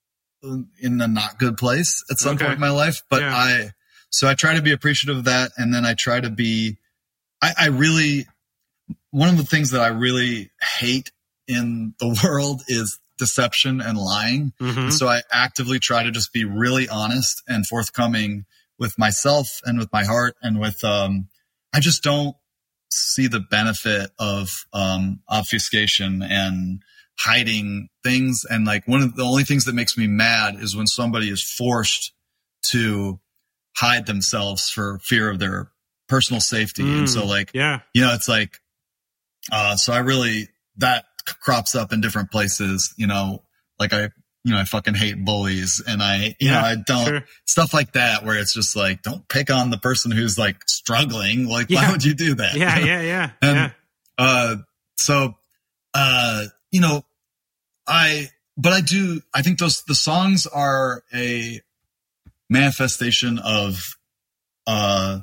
in a not good place at some okay. point in my life. But yeah. I, so I try to be appreciative of that. And then I try to be, I, I really, one of the things that I really hate in the world is deception and lying. Mm-hmm. And so I actively try to just be really honest and forthcoming with myself and with my heart and with, um, I just don't see the benefit of, um, obfuscation and hiding things. And like one of the only things that makes me mad is when somebody is forced to hide themselves for fear of their personal safety. Mm, and so like, yeah, you know, it's like, uh, so I really, that crops up in different places, you know, like I, you know, I fucking hate bullies and I, you yeah, know, I don't sure. stuff like that where it's just like, don't pick on the person who's like struggling. Like, yeah. why would you do that? Yeah. Yeah. Yeah. and, yeah. uh, so, uh, you know, I, but I do, I think those, the songs are a manifestation of, uh,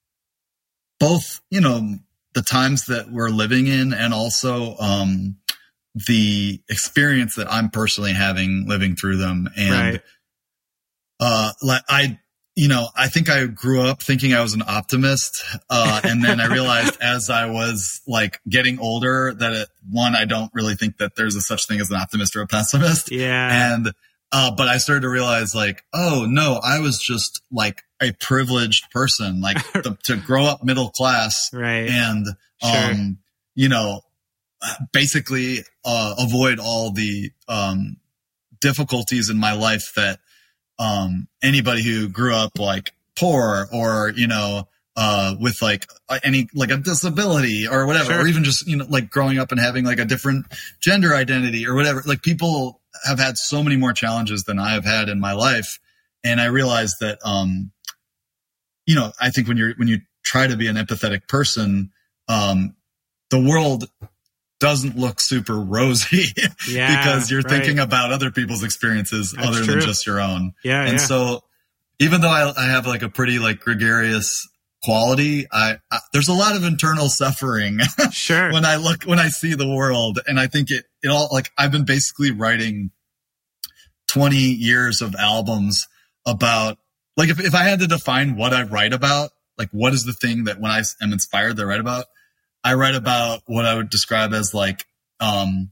both, you know, the times that we're living in and also, um, the experience that I'm personally having living through them. And, Right. uh, like I, you know, I think I grew up thinking I was an optimist. Uh, and then I realized as I was like getting older that it, one, I don't really think that there's a such thing as an optimist or a pessimist. Yeah. And, uh, but I started to realize like, oh no, I was just like a privileged person, like the, to grow up middle class. Right. And, um, Sure. you know, basically, uh, avoid all the, um, difficulties in my life that, um, anybody who grew up like poor or, you know, uh, with like any, like a disability or whatever, Sure. or even just, you know, like growing up and having like a different gender identity or whatever. Like people have had so many more challenges than I have had in my life. And I realized that, um, you know, I think when you're, when you try to be an empathetic person, um, the world doesn't look super rosy Yeah, because you're right. thinking about other people's experiences That's other true. than just your own. Yeah. And yeah. so even though I, I have like a pretty like gregarious quality, I, I there's a lot of internal suffering Sure. when I look, when I see the world. And I think it, it all like I've been basically writing twenty years of albums about like, if, if I had to define what I write about, like what is the thing that when I am inspired that I write about, I write about what I would describe as like, um,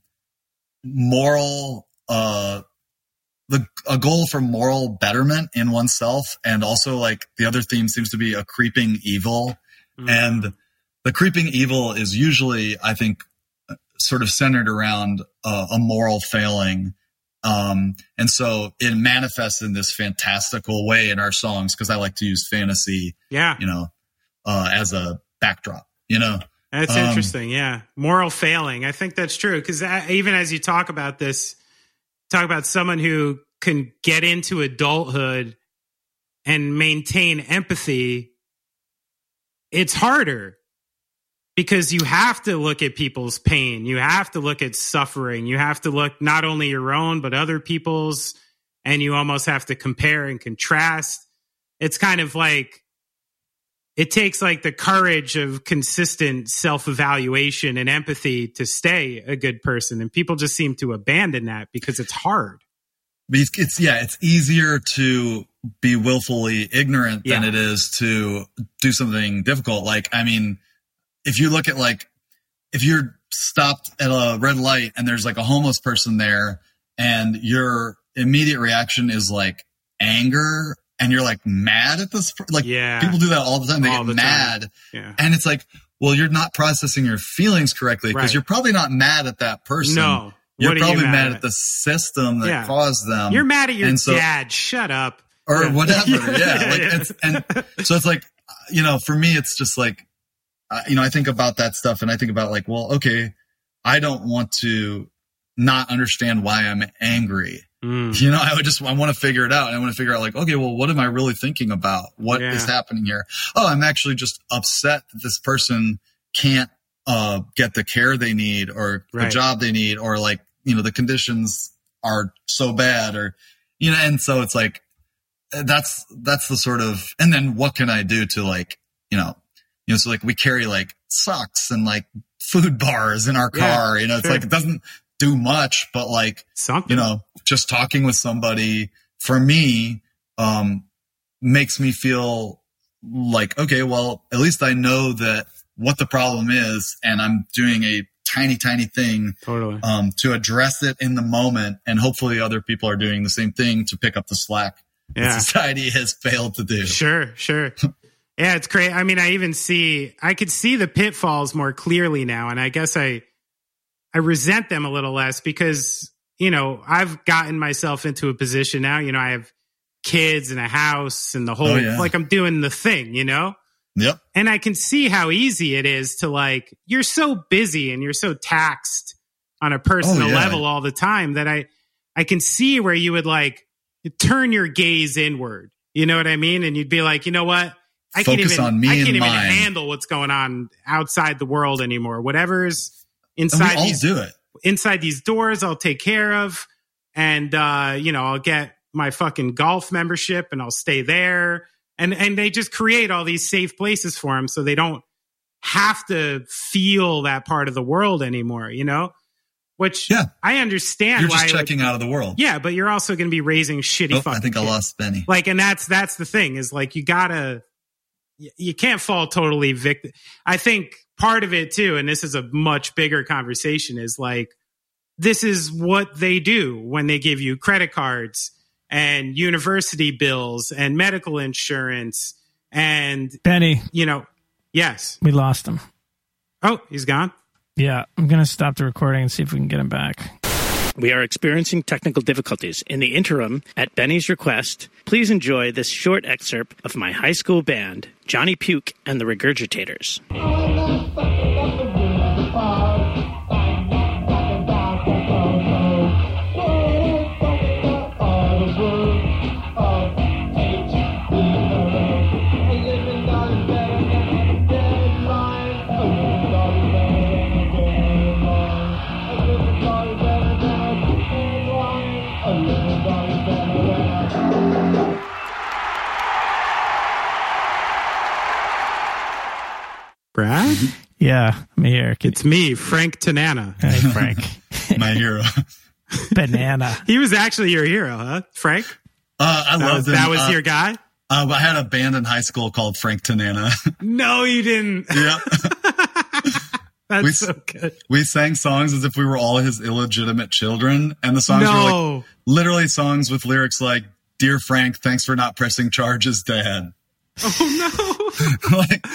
moral, uh, the, a goal for moral betterment in oneself. And also like the other theme seems to be a creeping evil. Mm. And the creeping evil is usually, I think, sort of centered around uh, a moral failing. Um, and so it manifests in this fantastical way in our songs. Cause I like to use fantasy, Yeah. you know, uh, as a backdrop, you know? That's Um, interesting. Yeah. Moral failing. I think that's true. Because even as you talk about this, talk about someone who can get into adulthood and maintain empathy, it's harder because you have to look at people's pain. You have to look at suffering. You have to look not only your own, but other people's, and you almost have to compare and contrast. It's kind of like, it takes like the courage of consistent self-evaluation and empathy to stay a good person. And people just seem to abandon that because it's hard. It's, it's yeah, it's easier to be willfully ignorant Yeah. than it is to do something difficult. Like, I mean, if you look at like, if you're stopped at a red light and there's like a homeless person there and your immediate reaction is like anger, and you're like mad at this, like Yeah. people do that all the time. They All get the time. mad. Yeah. And it's like, well, you're not processing your feelings correctly because Right. you're probably not mad at that person. No. You're What are you probably mad mad at? at the system that Yeah. caused them. You're mad at your And so- dad. Shut up. or Yeah. whatever. Yeah. Yeah, like yeah. It's, and so it's like, you know, for me, it's just like, uh, you know, I think about that stuff and I think about like, well, okay, I don't want to not understand why I'm angry. Mm. You know, I would just, I want to figure it out. And I want to figure out like, okay, well, what am I really thinking about? What Yeah. is happening here? Oh, I'm actually just upset that this person can't, uh, get the care they need or Right. the job they need, or like, you know, the conditions are so bad, or, you know, and so it's like, that's, that's the sort of, and then what can I do to like, you know, you know, so like we carry like socks and like food bars in our Yeah, car, you know, it's sure. like, it doesn't do much, but like, Something. you know, just talking with somebody for me, um, makes me feel like, okay, well, at least I know that what the problem is, and I'm doing a tiny, tiny thing, Totally. um, to address it in the moment. And hopefully other people are doing the same thing to pick up the slack Yeah. that society has failed to do. Sure, sure. Yeah, it's great. I mean, I even see, I could see the pitfalls more clearly now. And I guess I, I resent them a little less because, you know, I've gotten myself into a position now, you know, I have kids and a house and the whole, Oh, yeah. like I'm doing the thing, you know? Yep. And I can see how easy it is to like, you're so busy and you're so taxed on a personal Oh, yeah. level all the time that I, I can see where you would like turn your gaze inward. You know what I mean? And you'd be like, you know what? I can't Focus even, on me I can't and even mine. handle what's going on outside the world anymore. Whatever's And we inside all these, do it. inside these doors, I'll take care of. and uh, you know, I'll get my fucking golf membership and I'll stay there. And and they just create all these safe places for them so they don't have to feel that part of the world anymore, you know? Which yeah. I understand. You're why just checking would, out of the world. Yeah, but you're also going to be raising shitty oh, fucking I think kids. I lost Benny. Like, and that's that's the thing is like you gotta, you can't fall totally victim. I think part of it too, and this is a much bigger conversation, is like this is what they do when they give you credit cards and university bills and medical insurance and Benny. You know, yes. We lost him. Oh, he's gone? Yeah, I'm going to stop the recording and see if we can get him back. We are experiencing technical difficulties. In the interim, at Benny's request, please enjoy this short excerpt of my high school band, Johnny Puke and the Regurgitators. Brad? Yeah, I'm here. It's me, Frank Tanana. Hey, Frank. My hero. Banana. He was actually your hero, huh, Frank? Uh, I That loved was, him. that was uh, your guy? Uh, I had a band in high school called Frank Tanana. No, you didn't. Yeah. That's we, so good. We sang songs as if we were all his illegitimate children. And the songs No. were like literally songs with lyrics like, "Dear Frank, thanks for not pressing charges, Dad." Oh, no. Like,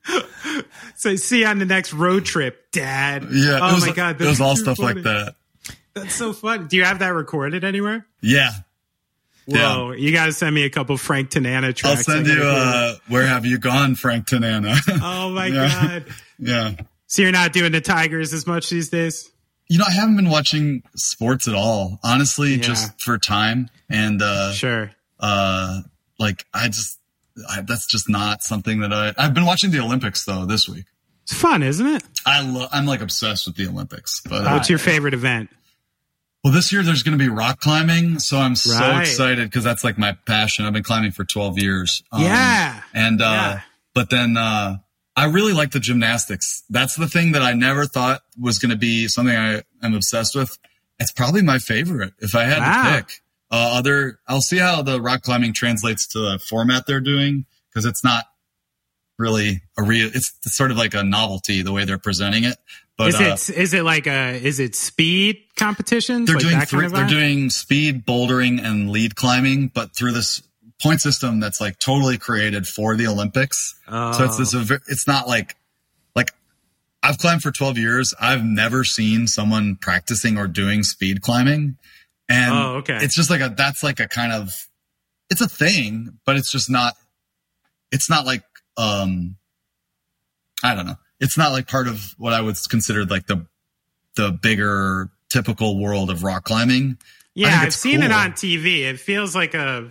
So see you on the next road trip, Dad. yeah. Oh, it was, my God. It was that's all too stuff funny. like that. That's so fun. Do you have that recorded anywhere? Yeah. Whoa. Yeah. You got to send me a couple Frank Tanana I'll tracks. send I you, gotta hear uh, Where Have You Gone, Frank Tanana? Oh, my yeah. God. Yeah. So you're not doing the Tigers as much these days? You know, I haven't been watching sports at all, honestly, Yeah. just for time. And, uh, Sure. uh, like, I just, I, that's just not something that I, I've been watching the Olympics though this week. It's fun, isn't it? I love, I'm like obsessed with the Olympics, but, uh, What's your favorite event? well, this year there's going to be rock climbing. So I'm so Right. excited because that's like my passion. I've been climbing for twelve years. Um, Yeah. And, uh, Yeah. but then, uh, I really like the gymnastics. That's the thing that I never thought was going to be something I am obsessed with. It's probably my favorite if I had Wow. to pick. Uh, other, I'll see how the rock climbing translates to the format they're doing because it's not really a real. It's, it's sort of like a novelty the way they're presenting it. But Is uh, it is it like a is it speed competitions? they're like doing that three, kind of they're vibe? doing speed, bouldering, and lead climbing, but through this point system that's like totally created for the Olympics. Oh. So it's this. It's not like like I've climbed for twelve years. I've never seen someone practicing or doing speed climbing, and Oh, okay. it's just like a that's like a kind of it's a thing, but it's just not. It's not like um, I don't know. It's not like part of what I would consider like the the bigger typical world of rock climbing. Yeah, I think I've it's seen it cool. on T V. It feels like a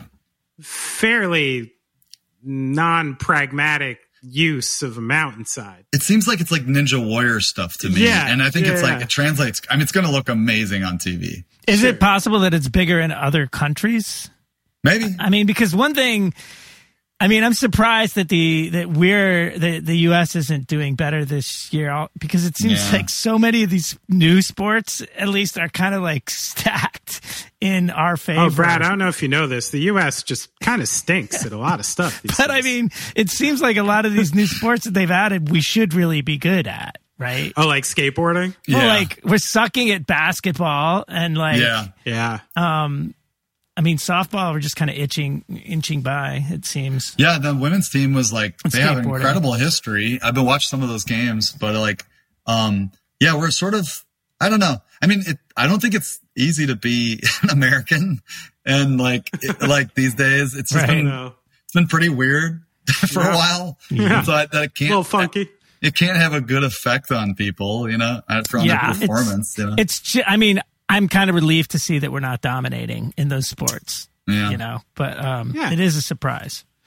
fairly non-pragmatic use of a mountainside. It seems like it's like Ninja Warrior stuff to me. Yeah, and I think it's yeah. like it translates. I mean, it's going to look amazing on T V. Is it possible that it's bigger in other countries? Maybe. I mean, because one thing, I mean, I'm surprised that the that we're the the U S isn't doing better this year because it seems Yeah. like so many of these new sports, at least, are kind of like stacked in our favor. Oh, Brad, I don't know if you know this. The U S just kind of stinks at a lot of stuff. These But days. I mean, it seems like a lot of these new sports that they've added, we should really be good at, right? oh, like skateboarding? Well, Yeah. like we're sucking at basketball, and like, Yeah. Yeah. um, I mean, softball, we're just kind of itching, inching by. It seems. Yeah, the women's team was like And they have skateboarding. incredible history. I've been watching some of those games, but like, um, yeah, we're sort of. I don't know. I mean, it, I don't think it's easy to be an American, and like, it, like these days, it's just Right. been No. it's been pretty weird for Yeah. a while. Yeah. So I, that A can't. little funky. It can't have a good effect on people, you know, from Yeah, their it's- performance. You know, It's. ju- I mean, I'm kind of relieved to see that we're not dominating in those sports. yeah. You know, but um, Yeah. it is a surprise.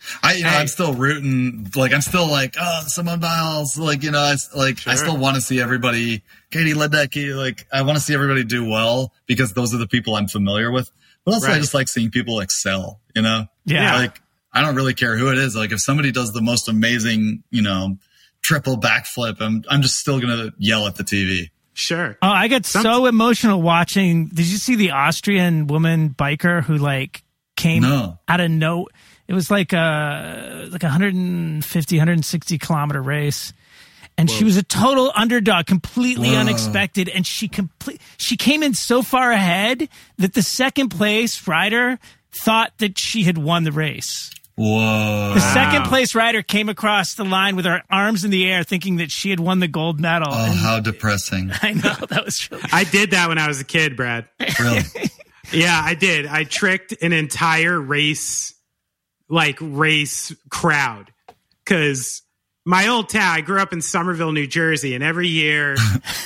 I, you know, Hey. I'm still rooting. Like, I'm still like, oh, Simone Biles. Like, you know, I, like, Sure. I still want to see everybody, Katie Ledecky. Like, I want to see everybody do well because those are the people I'm familiar with. But also, I Right. just like seeing people excel. You know, Yeah. Like, I don't really care who it is. Like, if somebody does the most amazing, you know, triple backflip, I'm, I'm just still gonna yell at the T V. Sure. Oh, I got Some- so emotional watching. Did you see the Austrian woman biker who like came No. out of no? It was like a like a one hundred fifty, one hundred sixty kilometer race, and she was a total underdog, completely Whoa. unexpected, and she complete she came in so far ahead that the second place rider thought that she had won the race. Whoa. The second place rider came across the line with her arms in the air, thinking that she had won the gold medal. Oh, And how depressing. I know that was really. I did that when I was a kid, Brad. Really? Yeah, I did. I tricked an entire race, like race crowd, because my old town, I grew up in Somerville, New Jersey, and every year,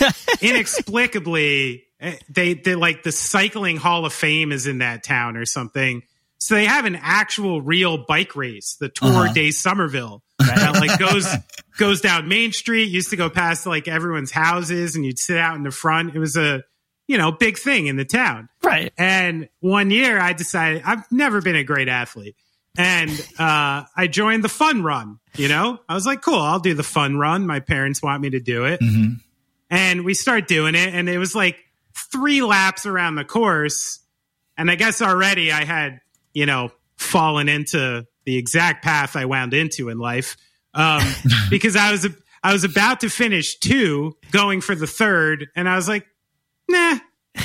inexplicably, eh, they, they like the Cycling Hall of Fame is in that town or something. So they have an actual real bike race, the Tour Uh-huh. de Somerville, that like goes goes down Main Street. Used to go past like everyone's houses, and you'd sit out in the front. It was a you know big thing in the town. Right. And one year I decided I've never been a great athlete. And uh, I joined the fun run, you know, I was like, cool, I'll do the fun run. My parents want me to do it. Mm-hmm. And we start doing it. And it was like three laps around the course. And I guess already I had, you know, fallen into the exact path I wound into in life. Um, because I was, I was about to finish two, going for the third. And I was like, nah.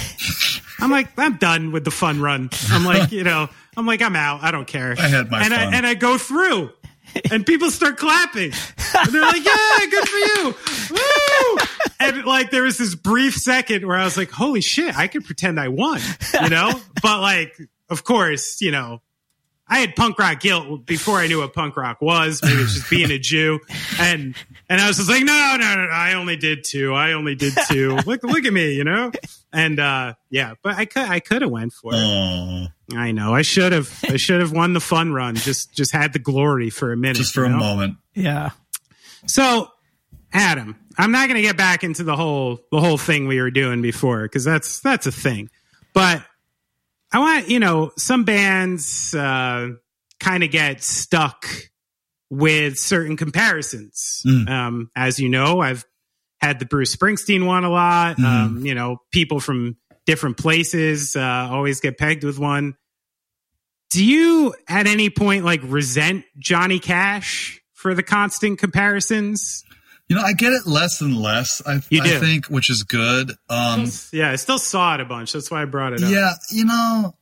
I'm like, I'm done with the fun run. I'm like, you know, I'm like, I'm out. I don't care. I had my and fun. I and I go through, and people start clapping. And they're like, yeah, good for you. Woo! And like, there was this brief second where I was like, holy shit, I could pretend I won, you know? But like, of course, you know, I had punk rock guilt before I knew what punk rock was. Maybe it's just being a Jew. And and I was just like, no, no, no, no, I only did two. I only did two. Look, look at me, you know? And uh, yeah, but I could I could have went for it. Oh, I know. I should have. I should have won the fun run. Just just had the glory for a minute. just for you a know? moment. Yeah. So, Adam, I'm not going to get back into the whole the whole thing we were doing before, because that's that's a thing. But I want, you know, some bands uh, kind of get stuck with certain comparisons. Mm. Um, as you know, I've had the Bruce Springsteen one a lot. Mhm. Um, you know, people from different places uh, always get pegged with one. Do you at any point like resent Johnny Cash for the constant comparisons? You know, I get it less and less, I, You I do. think, which is good. Um, Yeah, I still saw it a bunch. That's why I brought it up. yeah, you know,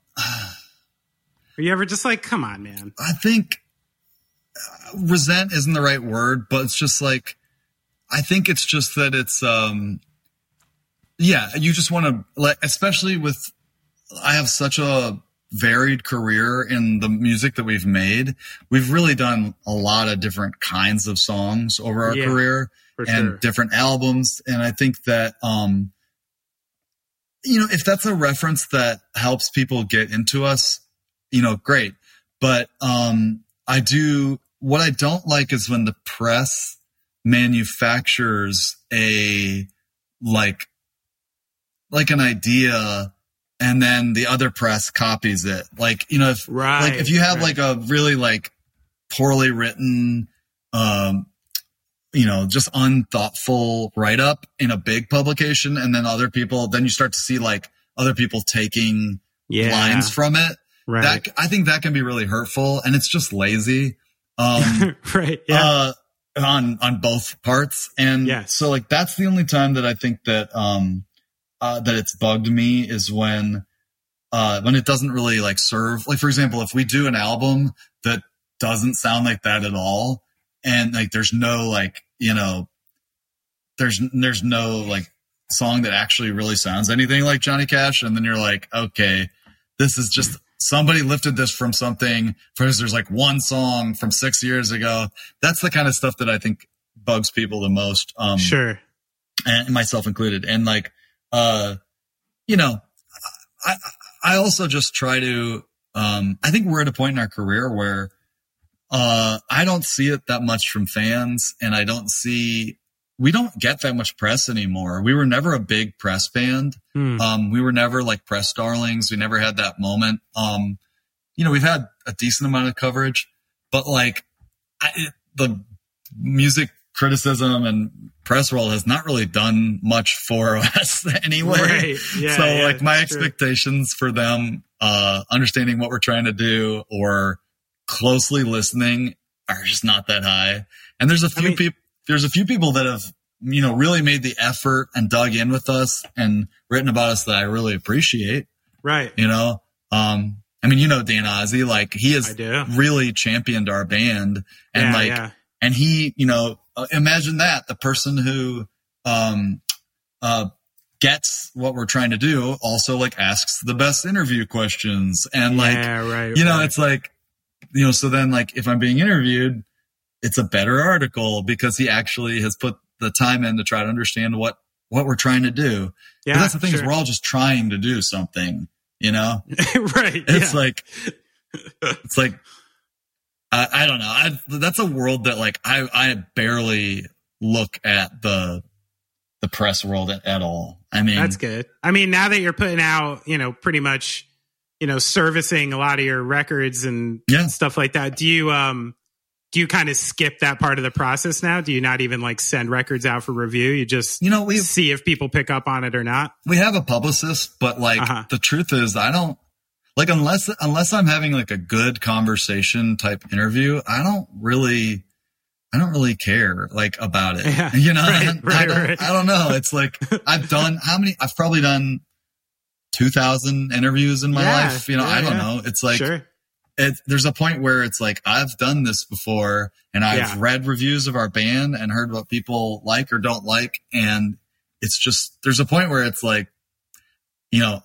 Are you ever just like, come on, man? I think uh, resent isn't the right word, but it's just like, I think it's just that it's, um, yeah, you just want to, like, especially with, I have such a varied career in the music that we've made. We've really done a lot of different kinds of songs over our Yeah, career for and sure. different albums. And I think that, um, you know, if that's a reference that helps people get into us, you know, great. But, um, I do, what I don't like is when the press manufactures a, like, like an idea and then the other press copies it. Like, you know, if, Right, like if you have right. like a really like poorly written, um, you know, just unthoughtful write up in a big publication, and then other people, then you start to see like other people taking Yeah. lines from it. Right. That, I think that can be really hurtful, and it's just lazy. Um, right. Yeah. uh, on on both parts, and Yes. so like that's the only time that I think that um uh that it's bugged me is when uh when it doesn't really like serve, like for example, if we do an album that doesn't sound like that at all, and like there's no like, you know, there's there's no like song that actually really sounds anything like Johnny Cash, and then you're like, okay, this is just somebody lifted this from something, because there's like one song from six years ago. That's the kind of stuff that I think bugs people the most. Um, sure. and myself included. And like, uh, you know, I, I also just try to, um, I think we're at a point in our career where, uh, I don't see it that much from fans, and I don't see, we don't get that much press anymore. We were never a big press band. Hmm. Um, we were never like press darlings. We never had that moment. Um, you know, we've had a decent amount of coverage, but like I, it, the music criticism and press world has not really done much for us anyway. Right. Yeah, so yeah, like my expectations true. for them, uh, understanding what we're trying to do or closely listening are just not that high. And there's a few I mean, people, there's a few people that have, you know, really made the effort and dug in with us and written about us that I really appreciate. Right. You know, um, I mean, you know, Dan Ozzie, like he has really championed our band and yeah, like, yeah. and he, you know, uh, imagine that the person who, um, uh, gets what we're trying to do also like asks the best interview questions and like, yeah, right, you know, right. it's like, you know, so then like if I'm being interviewed, it's a better article because he actually has put the time in to try to understand what, what we're trying to do. Yeah, but that's the thing sure. is we're all just trying to do something, you know? Right. It's yeah. like, it's like, I, I don't know. I, that's a world that like, I, I barely look at the, the press world at, at all. I mean, that's good. I mean, now that you're putting out, you know, pretty much, you know, servicing a lot of your records and yeah. stuff like that. Do you, um, do you kind of skip that part of the process now? Do you not even like send records out for review? You just, you know, we see if people pick up on it or not. We have a publicist, but like uh-huh. the truth is I don't like, unless, unless I'm having like a good conversation type interview, I don't really, I don't really care like about it. Yeah, you know, right, I, right, I, don't, right. I don't know. It's like I've done how many, I've probably done two thousand interviews in my yeah, life. You know, yeah, I don't yeah. know. It's like, sure. It, there's a point where it's like, I've done this before and I've yeah. read reviews of our band and heard what people like or don't like. And it's just, there's a point where it's like, you know,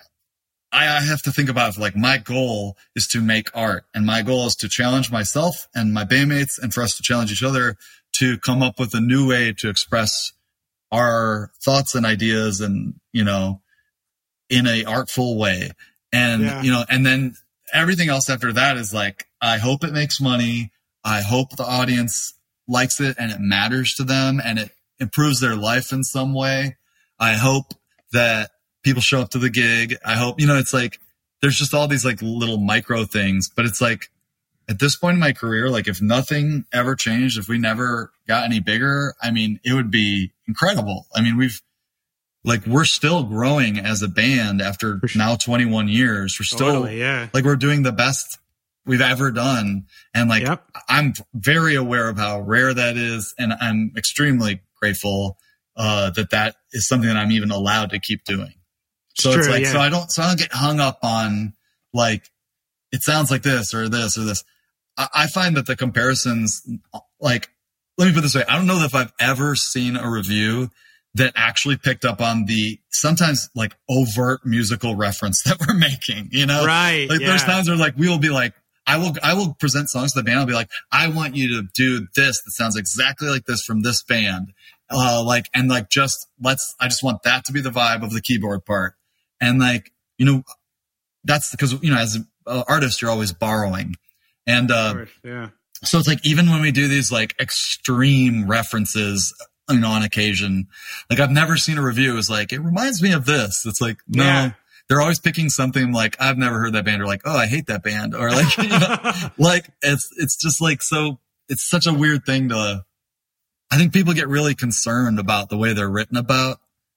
I, I have to think about it, like my goal is to make art and my goal is to challenge myself and my bandmates and for us to challenge each other to come up with a new way to express our thoughts and ideas and, you know, in a artful way. And, yeah. you know, and then everything else after that is like, I hope it makes money. I hope the audience likes it and it matters to them and it improves their life in some way. I hope that people show up to the gig. I hope, you know, it's like, there's just all these like little micro things, but it's like at this point in my career, like if nothing ever changed, if we never got any bigger, I mean, it would be incredible. I mean, we've, like we're still growing as a band after sure. now twenty-one years. We're still totally, yeah. like we're doing the best we've ever done. And like, yep. I'm very aware of how rare that is. And I'm extremely grateful, uh, that that is something that I'm even allowed to keep doing. So it's, it's like, yeah. so I don't, so I don't get hung up on like, it sounds like this or this or this. I, I find that the comparisons, like, let me put it this way. I don't know if I've ever seen a review that actually picked up on the sometimes like overt musical reference that we're making, you know? Right. Like yeah. there's times where like, we will be like, I will, I will present songs to the band. I'll be like, I want you to do this that sounds exactly like this from this band. Uh, like, and like, just let's, I just want that to be the vibe of the keyboard part. And like, you know, that's because, you know, as an artist, you're always borrowing. And, uh, course, yeah. so it's like, even when we do these like extreme references, you know, on occasion, like I've never seen a review is like, it reminds me of this. It's like, no, yeah. they're always picking something like, I've never heard that band or like, oh, I hate that band or like, you know, like it's, it's just like, so it's such a weird thing to, I think people get really concerned about the way they're written about.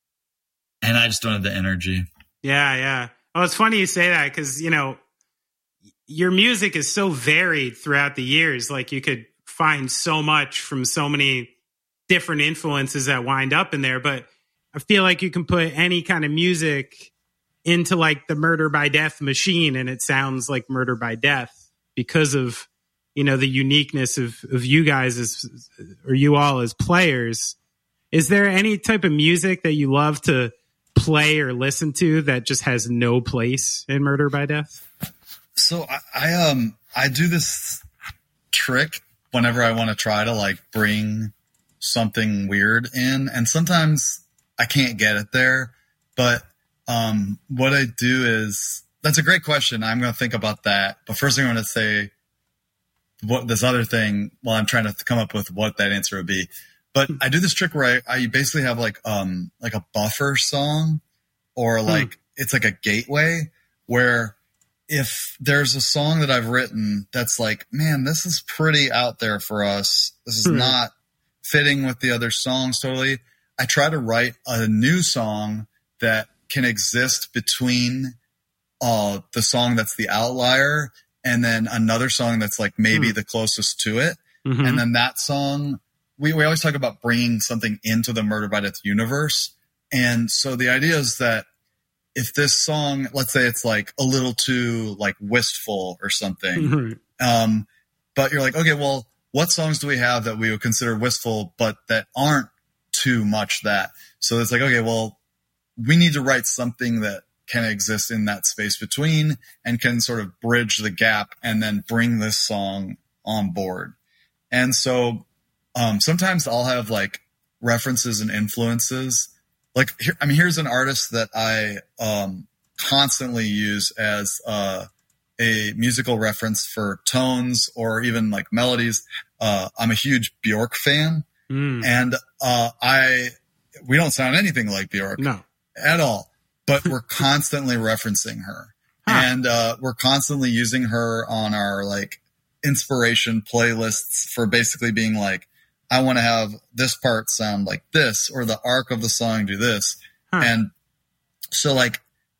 And I just don't have the energy. Yeah. Yeah. Well, it's funny you say that because, you know, your music is so varied throughout the years. Like you could find so much from so many different influences that wind up in there, but I feel like you can put any kind of music into like the Murder by Death machine and it sounds like Murder by Death because of, you know, the uniqueness of, of you guys as, or you all as players. Is there any type of music that you love to play or listen to that just has no place in Murder by Death? So I, I um, I do this trick whenever I want to try to like bring something weird in, and sometimes I can't get it there, but um what I do is, that's a great question. I'm going to think about that, but first thing I want to say, what this other thing while I'm trying to come up with what that answer would be. But I do this trick where I, I basically have like um like a buffer song, or like hmm. it's like a gateway where if there's a song that I've written that's like, man, this is pretty out there for us, this is hmm. not fitting with the other songs totally, I try to write a new song that can exist between uh the song that's the outlier and then another song that's like maybe hmm. the closest to it. Mm-hmm. And then that song, we, we always talk about bringing something into the Murder by Death universe. And so the idea is that if this song, let's say it's like a little too like wistful or something, mm-hmm. um, but you're like, okay, well, what songs do we have that we would consider wistful, but that aren't too much that? So it's like, okay, well, we need to write something that can exist in that space between and can sort of bridge the gap and then bring this song on board. And so um, sometimes I'll have like references and influences. Like, here, I mean, here's an artist that I um, constantly use as uh, a musical reference for tones or even like melodies. Uh, I'm a huge Bjork fan, mm. and uh, I we don't sound anything like Bjork, no, at all. But we're constantly referencing her, huh. and uh, we're constantly using her on our like inspiration playlists for basically being like, I want to have this part sound like this, or the arc of the song do this. Huh. And so like,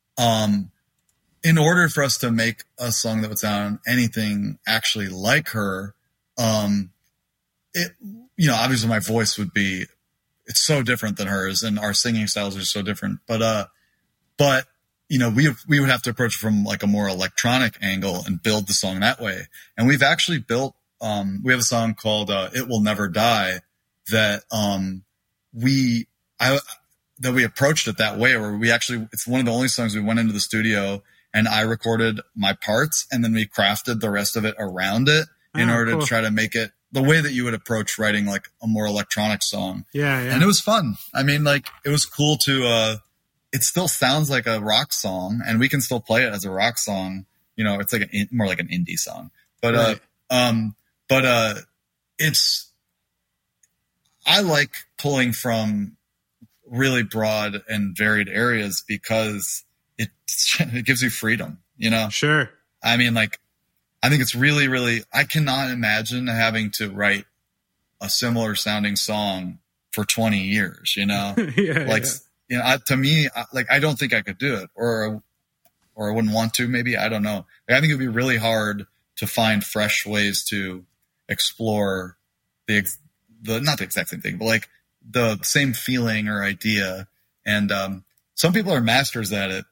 um, in order for us to make a song that would sound anything actually like her, um, it, you know, obviously my voice would be, it's so different than hers and our singing styles are so different, but, uh, but, you know, we, we would have to approach from like a more electronic angle and build the song that way. And we've actually built, Um, we have a song called uh, "It Will Never Die" that um, we I that we approached it that way, where we actually it's one of the only songs we went into the studio and I recorded my parts and then we crafted the rest of it around it in oh, order cool. to try to make it the way that you would approach writing like a more electronic song. Yeah, yeah. And it was fun. I mean, like it was cool to. Uh, it still sounds like a rock song, and we can still play it as a rock song. You know, it's like an more like an indie song, but right. uh, um. But uh, it's I like pulling from really broad and varied areas because it it gives you freedom, you know? Sure. I mean, like, I think it's really, really, I cannot imagine having to write a similar sounding song for twenty years, you know? yeah, like, yeah. you know, I, to me, I, like, I don't think I could do it, or, or I wouldn't want to, maybe. I don't know. Like, I think it'd be really hard to find fresh ways to explore the, ex- the, not the exact same thing, but like the same feeling or idea. And, um, some people are masters at it.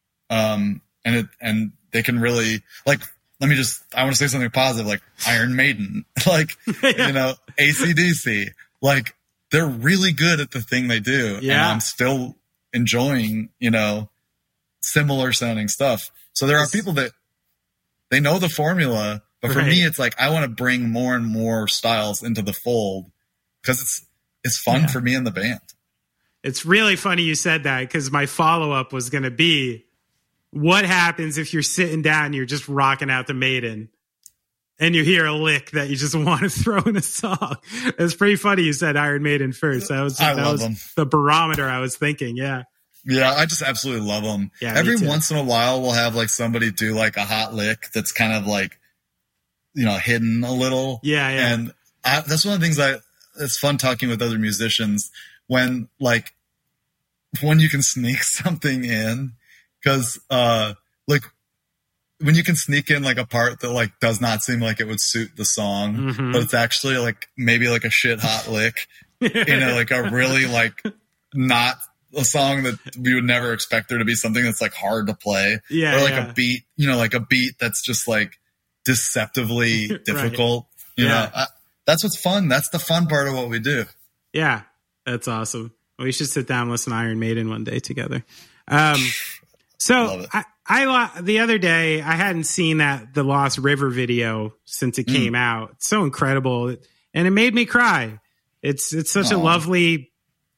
Um, and it, and they can really, like, let me just, I want to say something positive, like Iron Maiden, like, yeah. you know, A C D C, like they're really good at the thing they do. Yeah. And I'm still enjoying, you know, similar sounding stuff. So there are people that they know the formula, but for right. me, it's like, I want to bring more and more styles into the fold because it's, it's fun yeah. for me and the band. It's really funny you said that, because my follow-up was going to be, what happens if you're sitting down and you're just rocking out the Maiden and you hear a lick that you just want to throw in a song? It's pretty funny you said Iron Maiden first. That was, I that love was them. The barometer I was thinking. Yeah. Yeah, I just absolutely love them. Yeah, every once in a while, we'll have like somebody do like a hot lick that's kind of like, you know, hidden a little. Yeah, yeah. And I, that's one of the things that it's fun talking with other musicians when like, when you can sneak something in. Cause, uh, like when you can sneak in like a part that like does not seem like it would suit the song, mm-hmm. but it's actually like maybe like a shit hot lick, you know, like a really like not a song that we would never expect there to be something that's like hard to play. Yeah. Or like yeah. a beat, you know, like a beat that's just like deceptively difficult. Right. You yeah. know, I, that's what's fun. That's the fun part of what we do. Yeah. That's awesome. We should sit down and listen to Iron Maiden one day together. Um, so I, I, the other day I hadn't seen that the Lost River video since it came mm. out. It's so incredible. And it made me cry. It's, it's such Aww. a lovely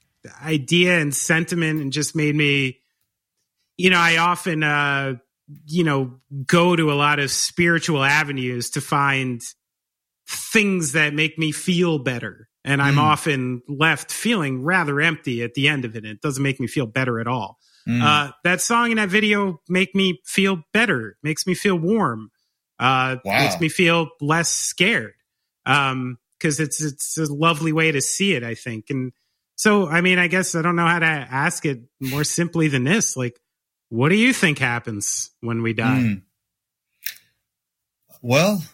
idea and sentiment, and just made me, you know, I often, uh, you know, go to a lot of spiritual avenues to find things that make me feel better. And I'm Mm. often left feeling rather empty at the end of it. It doesn't make me feel better at all. Mm. Uh, that song and that video make me feel better, makes me feel warm, uh, Wow. makes me feel less scared. Um, cause it's, it's a lovely way to see it, I think. And so, I mean, I guess I don't know how to ask it more simply than this. Like, what do you think happens when we die? Mm. Well,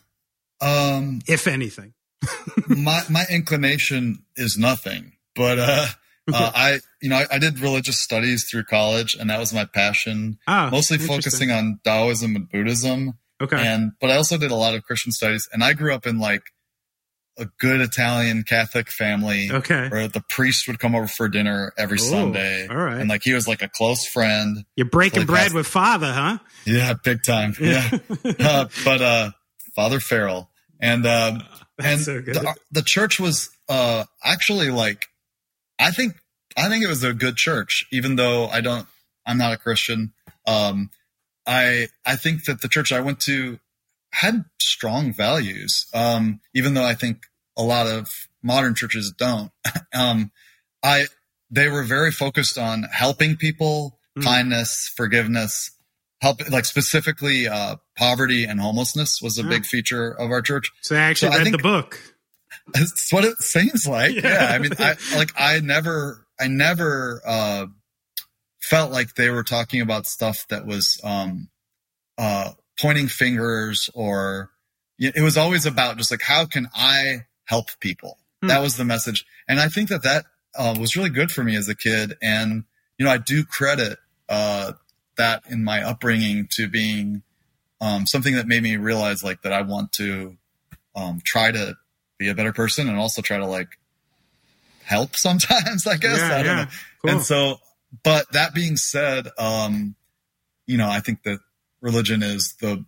um, If anything. my my inclination is nothing, but uh, uh, I you know I, I did religious studies through college, and that was my passion. Oh, mostly interesting. focusing on Taoism and Buddhism. Okay. And but I also did a lot of Christian studies, and I grew up in like a good Italian Catholic family, Okay. where the priest would come over for dinner every Oh, Sunday, all right. and like he was like a close friend. You're breaking Like bread that's- with father, huh? Yeah, big time. Yeah, uh, but uh, Father Farrell, and um, That's and so good. the, the church was uh, actually like, I think I think it was a good church, even though I don't, I'm not a Christian. Um, I I think that the church I went to had strong values, um, even though I think a lot of modern churches don't. um, I they were very focused on helping people, Mm. kindness, forgiveness, help, like specifically uh, poverty and homelessness was a Yeah. big feature of our church. So I actually So I read think- the book. That's what it seems like. Yeah. Yeah. I mean, I like, I never, I never, uh, felt like they were talking about stuff that was, um, uh, pointing fingers, or it was always about just like, how can I help people? Hmm. That was the message. And I think that that, uh, was really good for me as a kid. And, you know, I do credit, uh, that in my upbringing to being, um, something that made me realize like that I want to, um, try to be a better person and also try to like help sometimes, I guess. Yeah, I don't yeah. know. Cool. And so, but that being said, um, you know, I think that religion is the,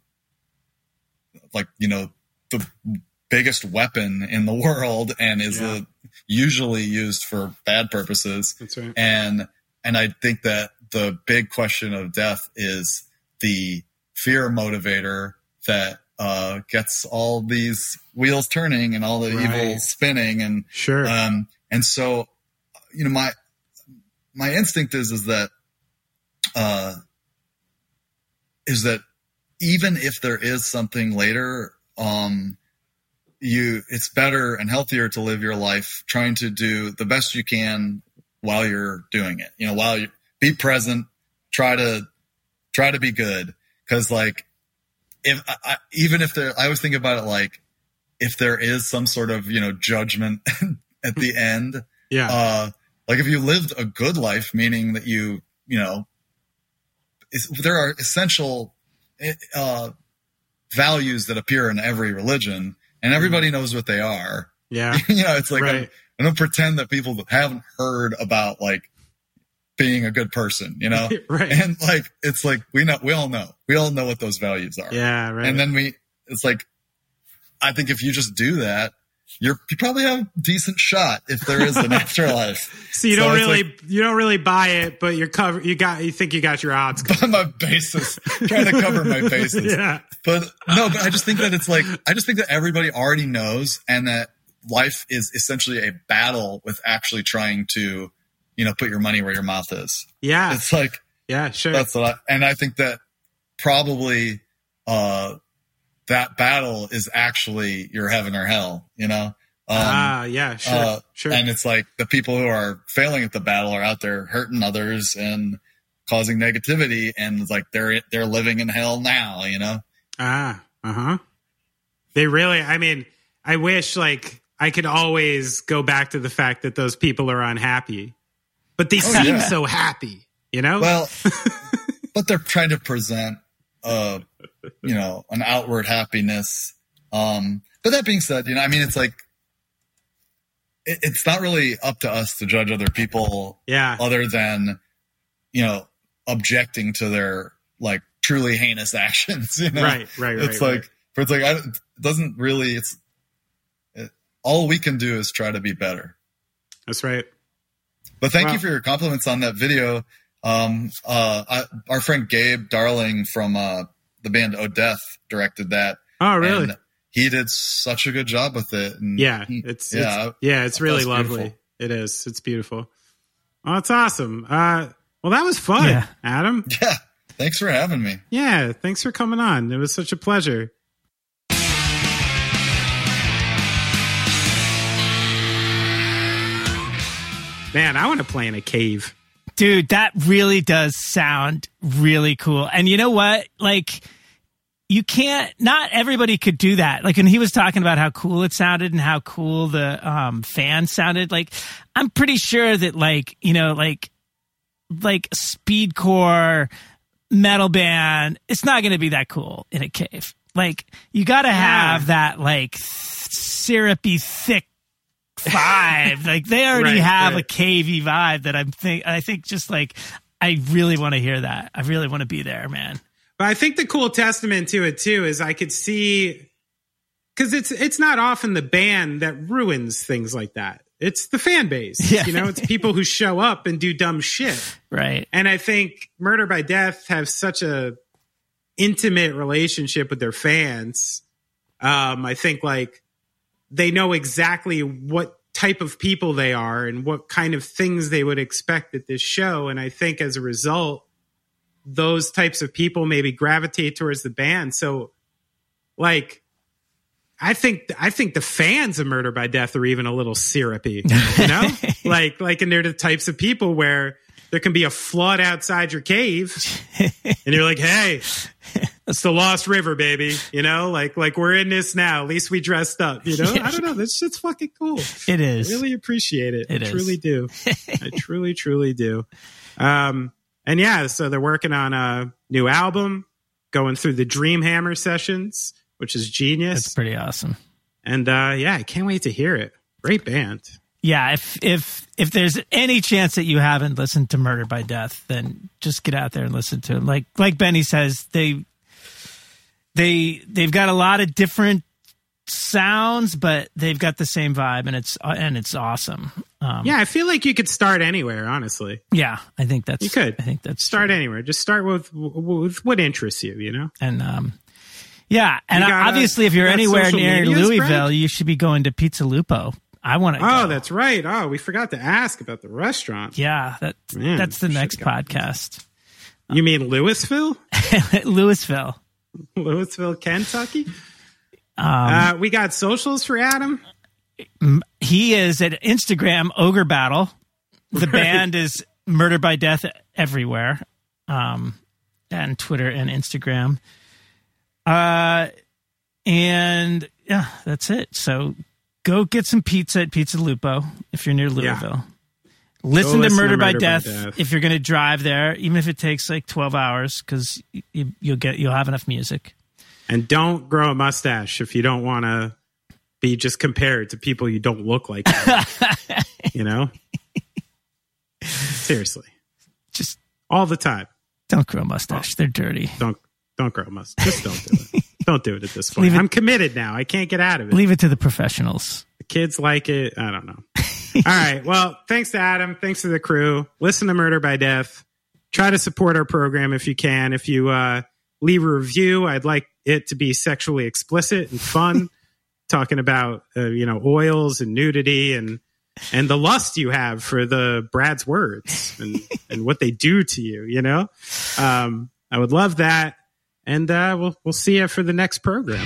like, you know, the biggest weapon in the world, and is Yeah. uh, usually used for bad purposes. That's right. And, and I think that the big question of death is the fear motivator that uh, gets all these wheels turning and all the Right. evil spinning. And, Sure. um, and so, you know, my, my instinct is, is that, uh, is that even if there is something later, um, you, it's better and healthier to live your life trying to do the best you can while you're doing it. You know, while you be present, try to, try to be good. Cause like, if I, I, even if there, I always think about it like, if there is some sort of, you know, judgment at the end, yeah. uh, like if you lived a good life, meaning that you, you know, is, there are essential uh, values that appear in every religion, and everybody knows what they are. yeah. You know, it's like, Right. I, I don't pretend that people haven't heard about like being a good person, you know? Right. And like, it's like, we know, we all know, we all know what those values are. Yeah. Right. And then we, it's like, I think if you just do that, you're, you probably have a decent shot if there is an afterlife. so you so don't it's really, like- you don't really buy it, but you're covered. You got, you think you got your odds covered. my bases, trying to cover my bases. Yeah. But no, but I just think that it's like, I just think that everybody already knows, and that life is essentially a battle with actually trying to, you know, put your money where your mouth is. Yeah. It's like, Yeah. Sure. that's what I, and I think that probably, uh, that battle is actually your heaven or hell, you know? Um, ah, yeah. Sure. uh, sure. And it's like the people who are failing at the battle are out there hurting others and causing negativity, and it's like they're they're living in hell now, you know? Ah, uh huh. They really, I mean, I wish like I could always go back to the fact that those people are unhappy, but they seem Oh, yeah. so happy, you know? Well, but they're trying to present, uh, you know, an outward happiness. Um, but that being said, you know, I mean, it's like, it, it's not really up to us to judge other people yeah. other than, you know, objecting to their like truly heinous actions, you know? Right, right, right. It's right. like, for it's like, I, it doesn't really, it's, it, all we can do is try to be better. That's right. But thank Wow. you for your compliments on that video. Um, uh, I, our friend Gabe Darling from, uh, the band Odeth directed that. Oh, really? And he did such a good job with it. And yeah, he, it's, yeah, it's yeah, it's really lovely. Beautiful. It is. It's beautiful. Oh, it's awesome. Uh, well, that was fun, yeah. Adam. Yeah. Thanks for having me. Yeah. Thanks for coming on. It was such a pleasure. Man, I want to play in a cave. Dude, that really does sound really cool. And you know what? Like, you can't, not everybody could do that. Like, when he was talking about how cool it sounded and how cool the um, fans sounded, like, I'm pretty sure that, like, you know, like, like speedcore metal band, it's not going to be that cool in a cave. Like, you got to have yeah. that, like, syrupy, thick vibe. Like, they already right, have right. a cavey vibe that I'm think. I think just like, I really want to hear that. I really want to be there, man. But I think the cool testament to it too is I could see, because it's it's not often the band that ruins things like that. It's the fan base. Yeah. You know, it's people who show up and do dumb shit. Right. And I think Murder by Death have such a intimate relationship with their fans. Um, I think like they know exactly what type of people they are and what kind of things they would expect at this show. And I think as a result, those types of people maybe gravitate towards the band. So like, I think, I think the fans of Murder by Death are even a little syrupy, you know, like, like, and they're the types of people where there can be a flood outside your cave and you're like, hey, it's the Lost River, baby. You know, like, like we're in this now. At least we dressed up, you know, I don't know. This shit's fucking cool. It is. I really appreciate it. It I is. truly do. I truly, truly do. Um, And yeah, so they're working on a new album, going through the Dreamhammer sessions, which is genius. That's pretty awesome. And uh, yeah, I can't wait to hear it. Great band. Yeah, if if if there's any chance that you haven't listened to Murder by Death, then just get out there and listen to them. Like like Benny says, they they they've got a lot of different sounds, but they've got the same vibe, and it's and it's awesome. Um, yeah, I feel like you could start anywhere, honestly. Yeah, I think that's you could. I think that's start true. anywhere. Just start with with what interests you, you know. And um, yeah, and got, obviously, uh, if you're you anywhere near medias, Louisville, Brad? you should be going to Pizza Lupo. I want to. Oh, go. that's right. Oh, we forgot to ask about the restaurant. Yeah, that Man, that's the next podcast. You mean Louisville? Louisville, Louisville, Kentucky. Um, uh, we got socials for Adam. He is at Instagram Ogre Battle. The right. band is Murder by Death everywhere, um, and Twitter and Instagram. Uh, and yeah, that's it. So go get some pizza at Pizza Lupo if you're near Louisville. Yeah. Listen, to, listen Murder to by, Murder Death by Death if you're going to drive there, even if it takes like twelve hours, because you, you'll get you'll have enough music. And don't grow a mustache if you don't want to be just compared to people you don't look like. You know? Seriously. Just all the time. Don't grow a mustache. They're dirty. Don't don't grow a mustache. Just don't do it. Don't do it at this point. I'm committed now. I can't get out of it. Leave it to the professionals. The kids like it. I don't know. All right. Well, thanks to Adam. Thanks to the crew. Listen to Murder by Death. Try to support our program if you can. If you uh, leave a review, I'd like it to be sexually explicit and fun, talking about uh, you know oils and nudity and and the lust you have for the Brad's words and and what they do to you. You know, um, I would love that, and uh, we'll we'll see you for the next program.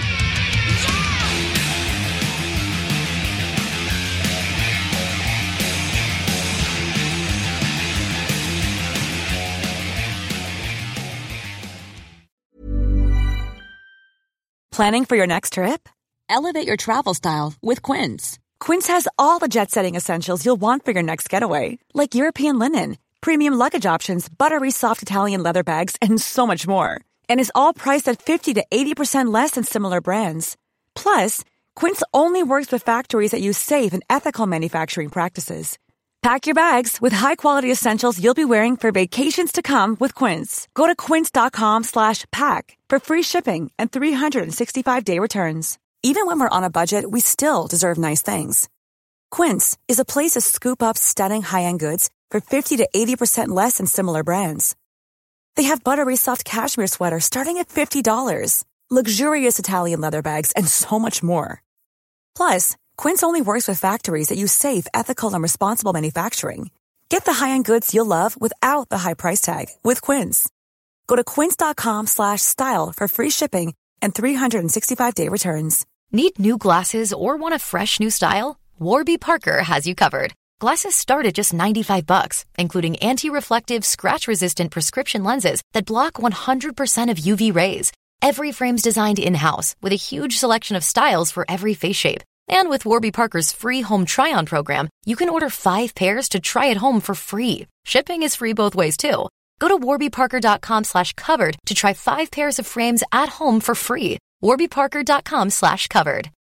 Planning for your next trip? Elevate your travel style with Quince. Quince has all the jet-setting essentials you'll want for your next getaway, like European linen, premium luggage options, buttery soft Italian leather bags, and so much more. And is all priced at fifty to eighty percent less than similar brands. Plus, Quince only works with factories that use safe and ethical manufacturing practices. Pack your bags with high-quality essentials you'll be wearing for vacations to come with Quince. Go to quince.com slash pack for free shipping and three sixty-five day returns. Even when we're on a budget, we still deserve nice things. Quince is a place to scoop up stunning high-end goods for fifty to eighty percent less than similar brands. They have buttery soft cashmere sweaters starting at fifty dollars, luxurious Italian leather bags, and so much more. Plus, Quince only works with factories that use safe, ethical, and responsible manufacturing. Get the high-end goods you'll love without the high price tag with Quince. Go to quince.com slash style for free shipping and three sixty-five day returns. Need new glasses or want a fresh new style? Warby Parker has you covered. Glasses start at just ninety-five bucks, including anti-reflective, scratch-resistant prescription lenses that block one hundred percent of U V rays. Every frame's designed in-house with a huge selection of styles for every face shape. And with Warby Parker's free home try-on program, you can order five pairs to try at home for free. Shipping is free both ways, too. Go to warbyparker.com slash covered to try five pairs of frames at home for free. warbyparker.com slash covered.